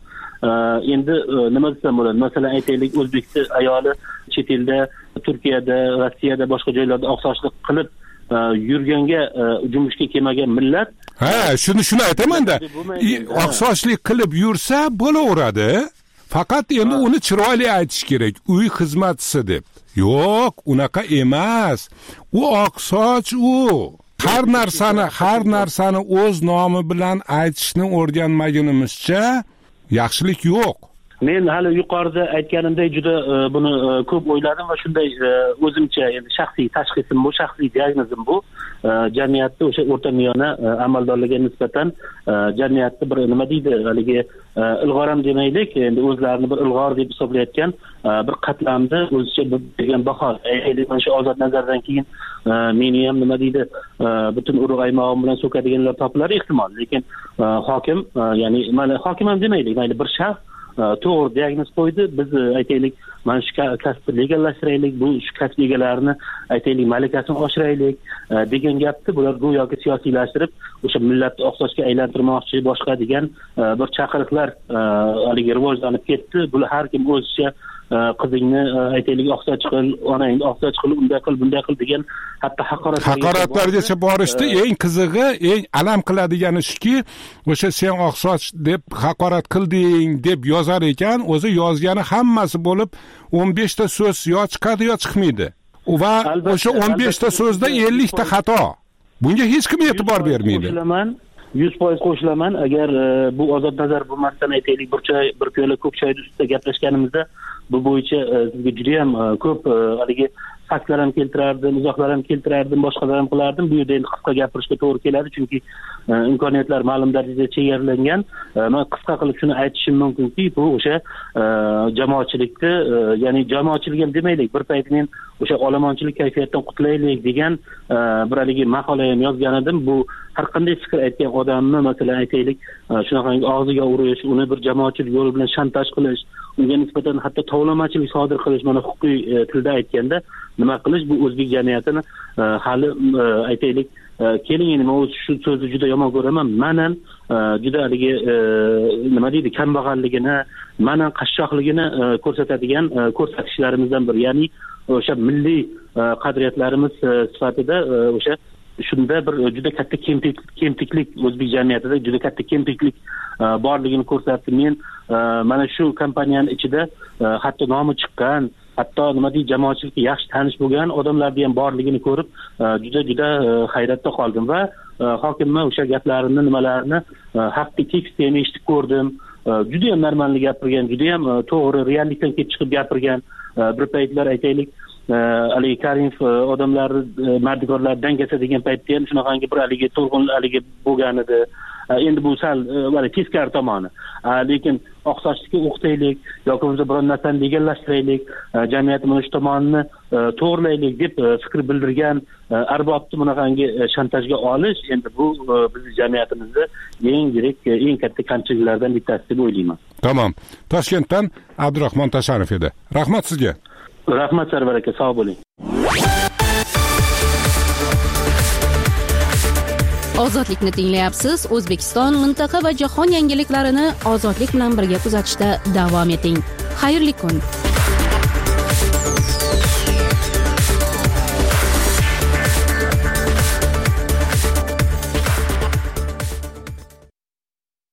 Endi nima desam bo'ladi? Masalan, aytaylik, o'zbekcha ayoli chet elda, Turkiyada, Rossiyada, boshqa joylarda oqsochlik qilib yurganga jumushga kelmagan millat. Ha, shuni shuni aytaman-da. Oqsochlik qilib yursa bo'laveradi. Faqat endi uni chiroyli aytish kerak, uy xizmatchisi deb. Yo'q, unaqa emas. U oqsoch u. Har narsani, har narsani o'z nomi bilan aytishni o'rganmagunimizcha yaxshilik yo'q. Men hali yuqorida aytganimdek juda buni ko'p o'yladim va shunday o'zimcha, endi shaxsiy tashxisim bu, shaxsiy diagnozim bu. Jamiyatda o'sha o'rta miyona amaldorlarga nisbatan jamiyatda bir nima deydi, haligi ilg'or ham demaylik, endi o'zlarini bir ilg'or deb hisoblayotgan bir qatlamda o'zicha bergan baho. Aytaylik, mana shu ozod nazardan keyin meni ham nima deydi, butun urug' aymog'im bilan so'kadiganlar topilar ehtimol, lekin hokim, ya'ni mana hokim ham demaylik, mayli bir shaxs to'g'ri diagnoz qo'ydi. Biz aytaylik, mana shu kasbni legallashtiraylik, bu shu kasb egalarini aytaylik malakasini oshiraylik degan gapni bular go'yoki siyosiylashtirib, o'sha millatni oqsochga aylantirmoqchi, boshqa degan bir chaqiriqlar haligi rivojlanib ketdi. Bular har kim o'zicha qizingni aytaylik oqsoch qil, onangni oqsoch qil, unday qil, bunday qil degan hatto haqorat haqoratlargacha borishdi. Eng qizig'i, eng alam qiladigani shuki, o'sha sen oqsoch deb haqorat qilding deb yozar ekan, o'zi yozgani hammasi bo'lib o'n besh ta so'z yo chiqadi yo chiqmaydi. Va o'sha o'n besh ta so'zda ellik ta xato. Bunga hech kim e'tibor bermaydi. yuz foiz qo'shilaman. Agar bu ozod nazar bo'lmasdan aytaylik, bir choy, bir piyola ko'k choyni ustida gaplashganimizda bu bo'yicha sizga juda ham ko'p haligi faktlar ham keltirardim, izohlar ham keltirardim, boshqalar ham qilardim. Bu yerda endi qisqa gapirishga to'g'ri keladi, chunki imkoniyatlar ma'lum darajada chegaralangan. Men qisqa qilib shuni aytishim mumkinki, bu o'sha jamoatchilikni, ya'ni jamoatchilik ham demaylik, bir payt men o'sha olomonchilik kayfiyatdan qutulaylik degan bir haligi maqola ham yozgan edim. Bu har qanday fikr aytgan odamni, masalan aytaylik, shunaqangi og'ziga urish, uni bir jamoatchilik yo'li bilan shantaj qilish, unga nisbatan hatto tovlamachilik sodir qilish, mana huquqiy tilda aytganda nima qilish, bu o'zbek jamiyatini hali aytaylik, keling endi men shu so'zni juda yomon ko'raman, manan juda haligi nima deydi, kambag'alligini, manan qashshoqligini ko'rsatadigan ko'rsatkichlarimizdan biri, ya'ni o'sha milliy qadriyatlarimiz sifatida o'sha shunda bir juda katta kemtiklik, o'zbek jamiyatida juda katta kemtiklik borligini ko'rsatdi. Men mana shu kompaniyani ichida hatto nomi chiqqan, hatto nima deydi, jamoatchilikka yaxshi tanish bo'lgan odamlarni ham borligini ko'rib juda juda hayratda qoldim va hokimma o'sha gaplarini, nimalarini haqiqiy tekstda ham eshitib ko'rdim. Juda ham normalni gapirgan, juda ham to'g'ri, reallikdan kelib chiqib gapirgan. Bir paytlar aytaylik, haligi Karimov odamlar, mardikorlar dangasa degan paytda ham shunaqangi bir haligi to'lg'in haligi bo'lgan edi. Endi bu sal mana teskari tomoni. Lekin oqsochlikka o'qitaylik yoki bo'lmasa biron narsani legallashtiraylik, jamiyat mana shu tomonini to'g'rilaylik deb fikr bildirgan arbobni bunaqangi shantajga olish, endi bu bizning jamiyatimizda eng yirik, eng katta kamchiliklardan bittasi deb o'ylayman. Tamam. Toshkentdan Abdurahmon Tashanov edi. Rahmat sizga. Rahmat Sarvar aka, sog' bo'ling. Ozodlikni tinglayapsiz. O'zbekiston, mintaqa va jahon yangiliklarini ozodlik bilan birga kuzatishda davom eting. Xayrli kun.